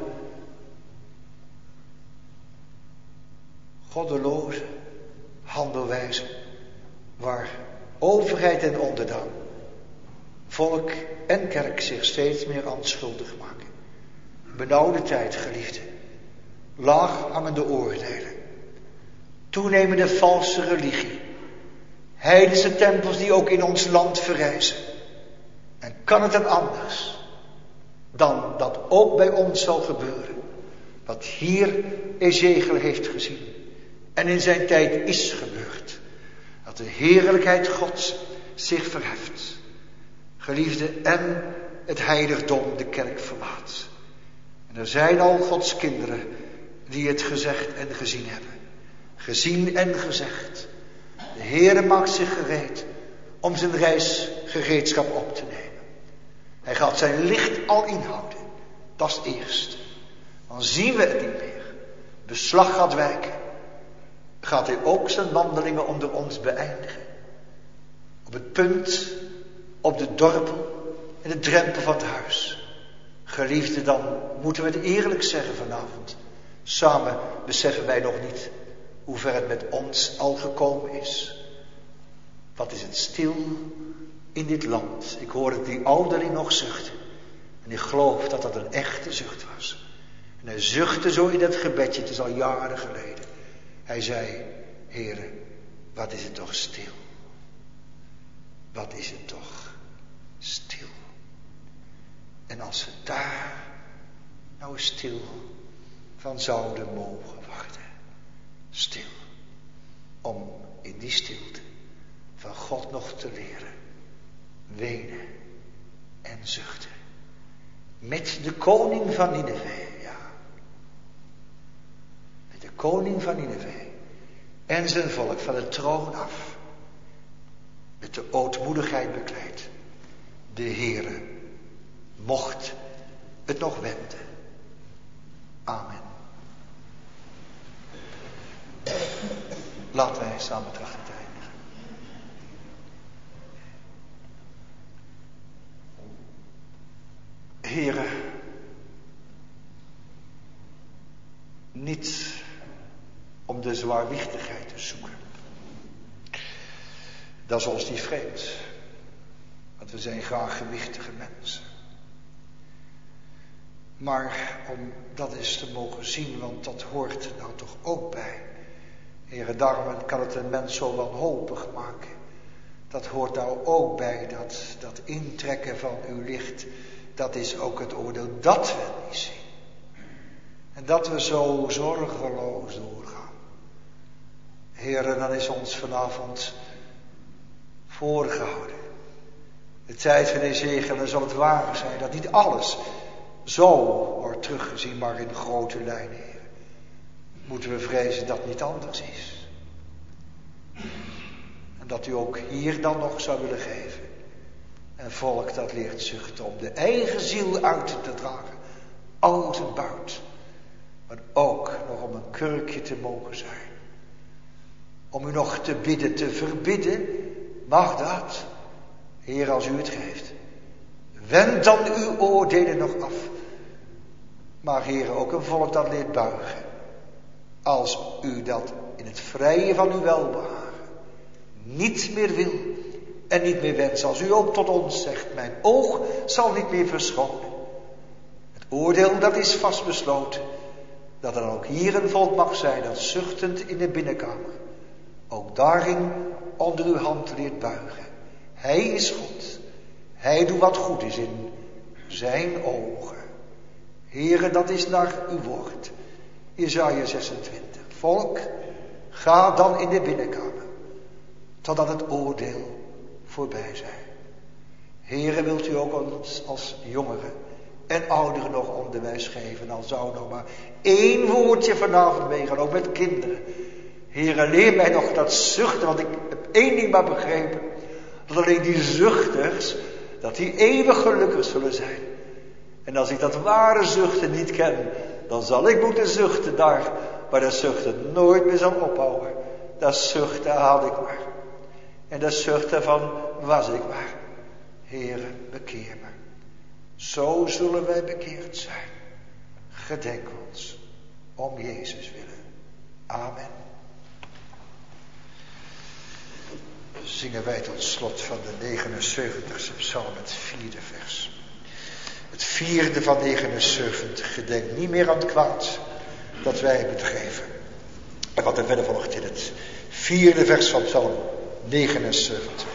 S2: goddeloze handelwijze. Waar overheid en onderdaan, volk en kerk zich steeds meer aan schuldig maken. Benauwde tijd, geliefde. Laag hangende oordelen. Toenemende valse religie. Heidense tempels die ook in ons land verrijzen. En kan het dan anders dan dat ook bij ons zal gebeuren. Wat hier Ezechiel heeft gezien. En in zijn tijd is gebeurd. Dat de heerlijkheid Gods zich verheft. Geliefde, en het heiligdom de kerk verlaat. En er zijn al Gods kinderen die het gezegd en gezien hebben. Gezien en gezegd. De Heere maakt zich gereed om zijn reisgereedschap op te nemen. Hij gaat zijn licht al inhouden. Dat is het eerste. Dan zien we het niet meer. Beslag gaat wijken. Gaat hij ook zijn wandelingen onder ons beëindigen. Op het punt, op de dorpel en de drempel van het huis. Geliefde, dan moeten we het eerlijk zeggen vanavond. Samen beseffen wij nog niet hoe ver het met ons al gekomen is. Wat is het stil in dit land. Ik hoorde die ouderling nog zuchten. En ik geloof dat dat een echte zucht was. En hij zuchtte zo in dat gebedje, het is al jaren geleden. Hij zei, Heere, wat is het toch stil. Wat is het toch stil. En als we daar nou eens stil van zouden mogen worden. Stil. Om in die stilte van God nog te leren. Wenen en zuchten. Met de koning van Nineve, ja. Met de koning van Nineve. En zijn volk van de troon af. Met de ootmoedigheid bekleed. De Heere mocht het nog wenden. Amen. Laten wij samen trachten te eindigen. Heere, niet om de zwaarwichtigheid te zoeken. Dat is ons niet vreemd. Want we zijn graag gewichtige mensen. Maar om dat eens te mogen zien, want dat hoort er nou toch ook bij. Heere, daarom kan het een mens zo wanhopig maken. Dat hoort nou ook bij, dat intrekken van uw licht. Dat is ook het oordeel dat we het niet zien. En dat we zo zorgeloos doorgaan. Heere, dan is ons vanavond voorgehouden. De tijd van Ezechiel, dan zal het waar zijn dat niet alles zo wordt teruggezien, maar in grote lijnen, Heer. Moeten we vrezen dat het niet anders is. En dat u ook hier dan nog zou willen geven. Een volk dat leert zuchten om de eigen ziel uit te dragen. Oud en buit. Maar ook nog om een kurkje te mogen zijn. Om u nog te bidden, te verbidden. Mag dat, Heer, als u het geeft. Wend dan uw oordelen nog af. Maar Heer, ook een volk dat leert buigen. Als u dat in het vrije van uw welbehagen niet meer wil en niet meer wenst. Als u ook tot ons zegt, mijn oog zal niet meer verschonen. Het oordeel dat is vastbesloten. Dat er ook hier een volk mag zijn dat zuchtend in de binnenkamer. Ook daarin onder uw hand leert buigen. Hij is God. Hij doet wat goed is in zijn ogen. Heere, dat is naar uw woord. Jesaja 26. Volk, ga dan in de binnenkamer. Totdat het oordeel voorbij zijn. Heere, wilt u ook ons als jongeren en ouderen nog onderwijs geven. Dan zou nog maar 1 woordje vanavond meegaan, ook met kinderen. Heere, leer mij nog dat zuchten, want ik heb 1 ding maar begrepen. Dat alleen die zuchters, dat die eeuwig gelukkig zullen zijn. En als ik dat ware zuchten niet ken, dan zal ik moeten zuchten daar, waar dat zuchten nooit meer zal ophouden. Dat zuchten had ik maar. En dat zuchten van was ik maar. Heere, bekeer me. Zo zullen wij bekeerd zijn. Gedenk ons, om Jezus willen. Amen. Zingen wij tot slot van de 79e psalm, het 4e vers. Het 4e van 79, gedenk niet meer aan het kwaad dat wij hebben bedreven. En wat er verder volgt in het 4e vers van psalm 79.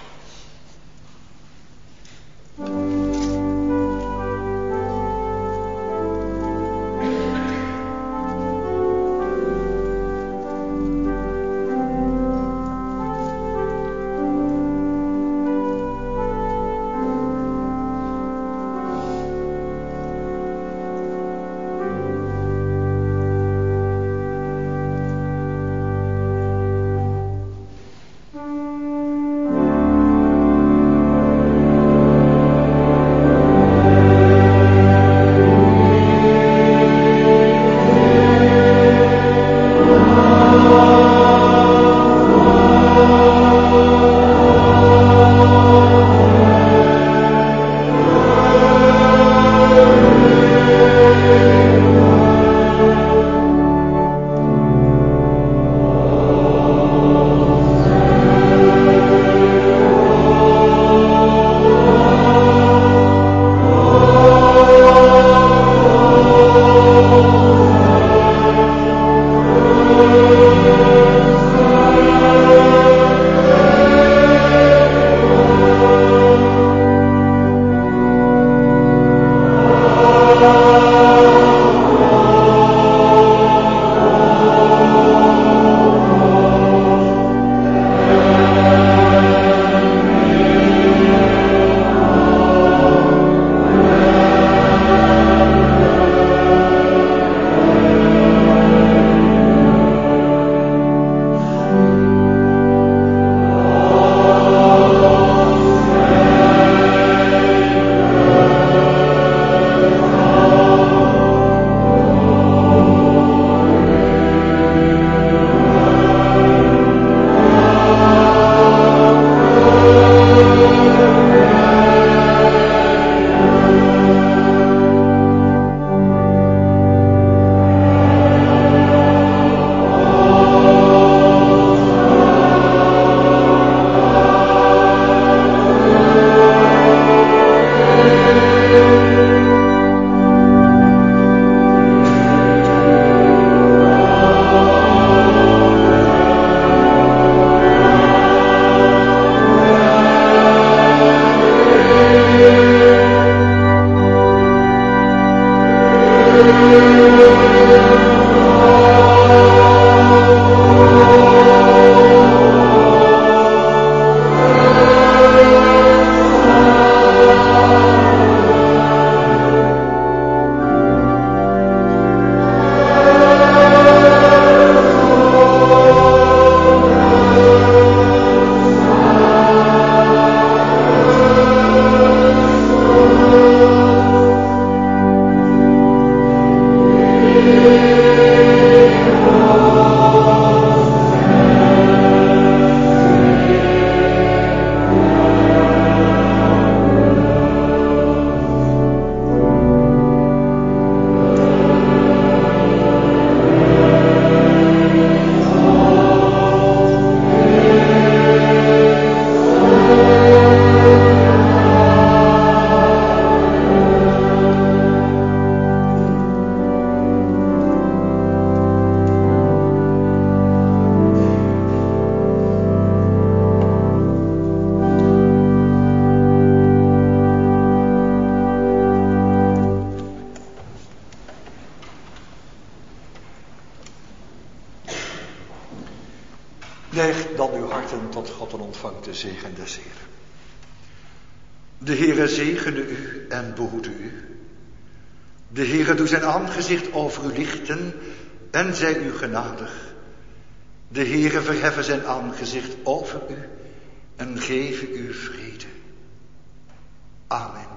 S2: Neig dan uw harten tot God en ontvangt de zegen des Heeren. De Heere zegene u en behoede u. De Heere doet zijn aangezicht over u lichten en zij u genadig. De Heere verheffen zijn aangezicht over u en geven u vrede. Amen.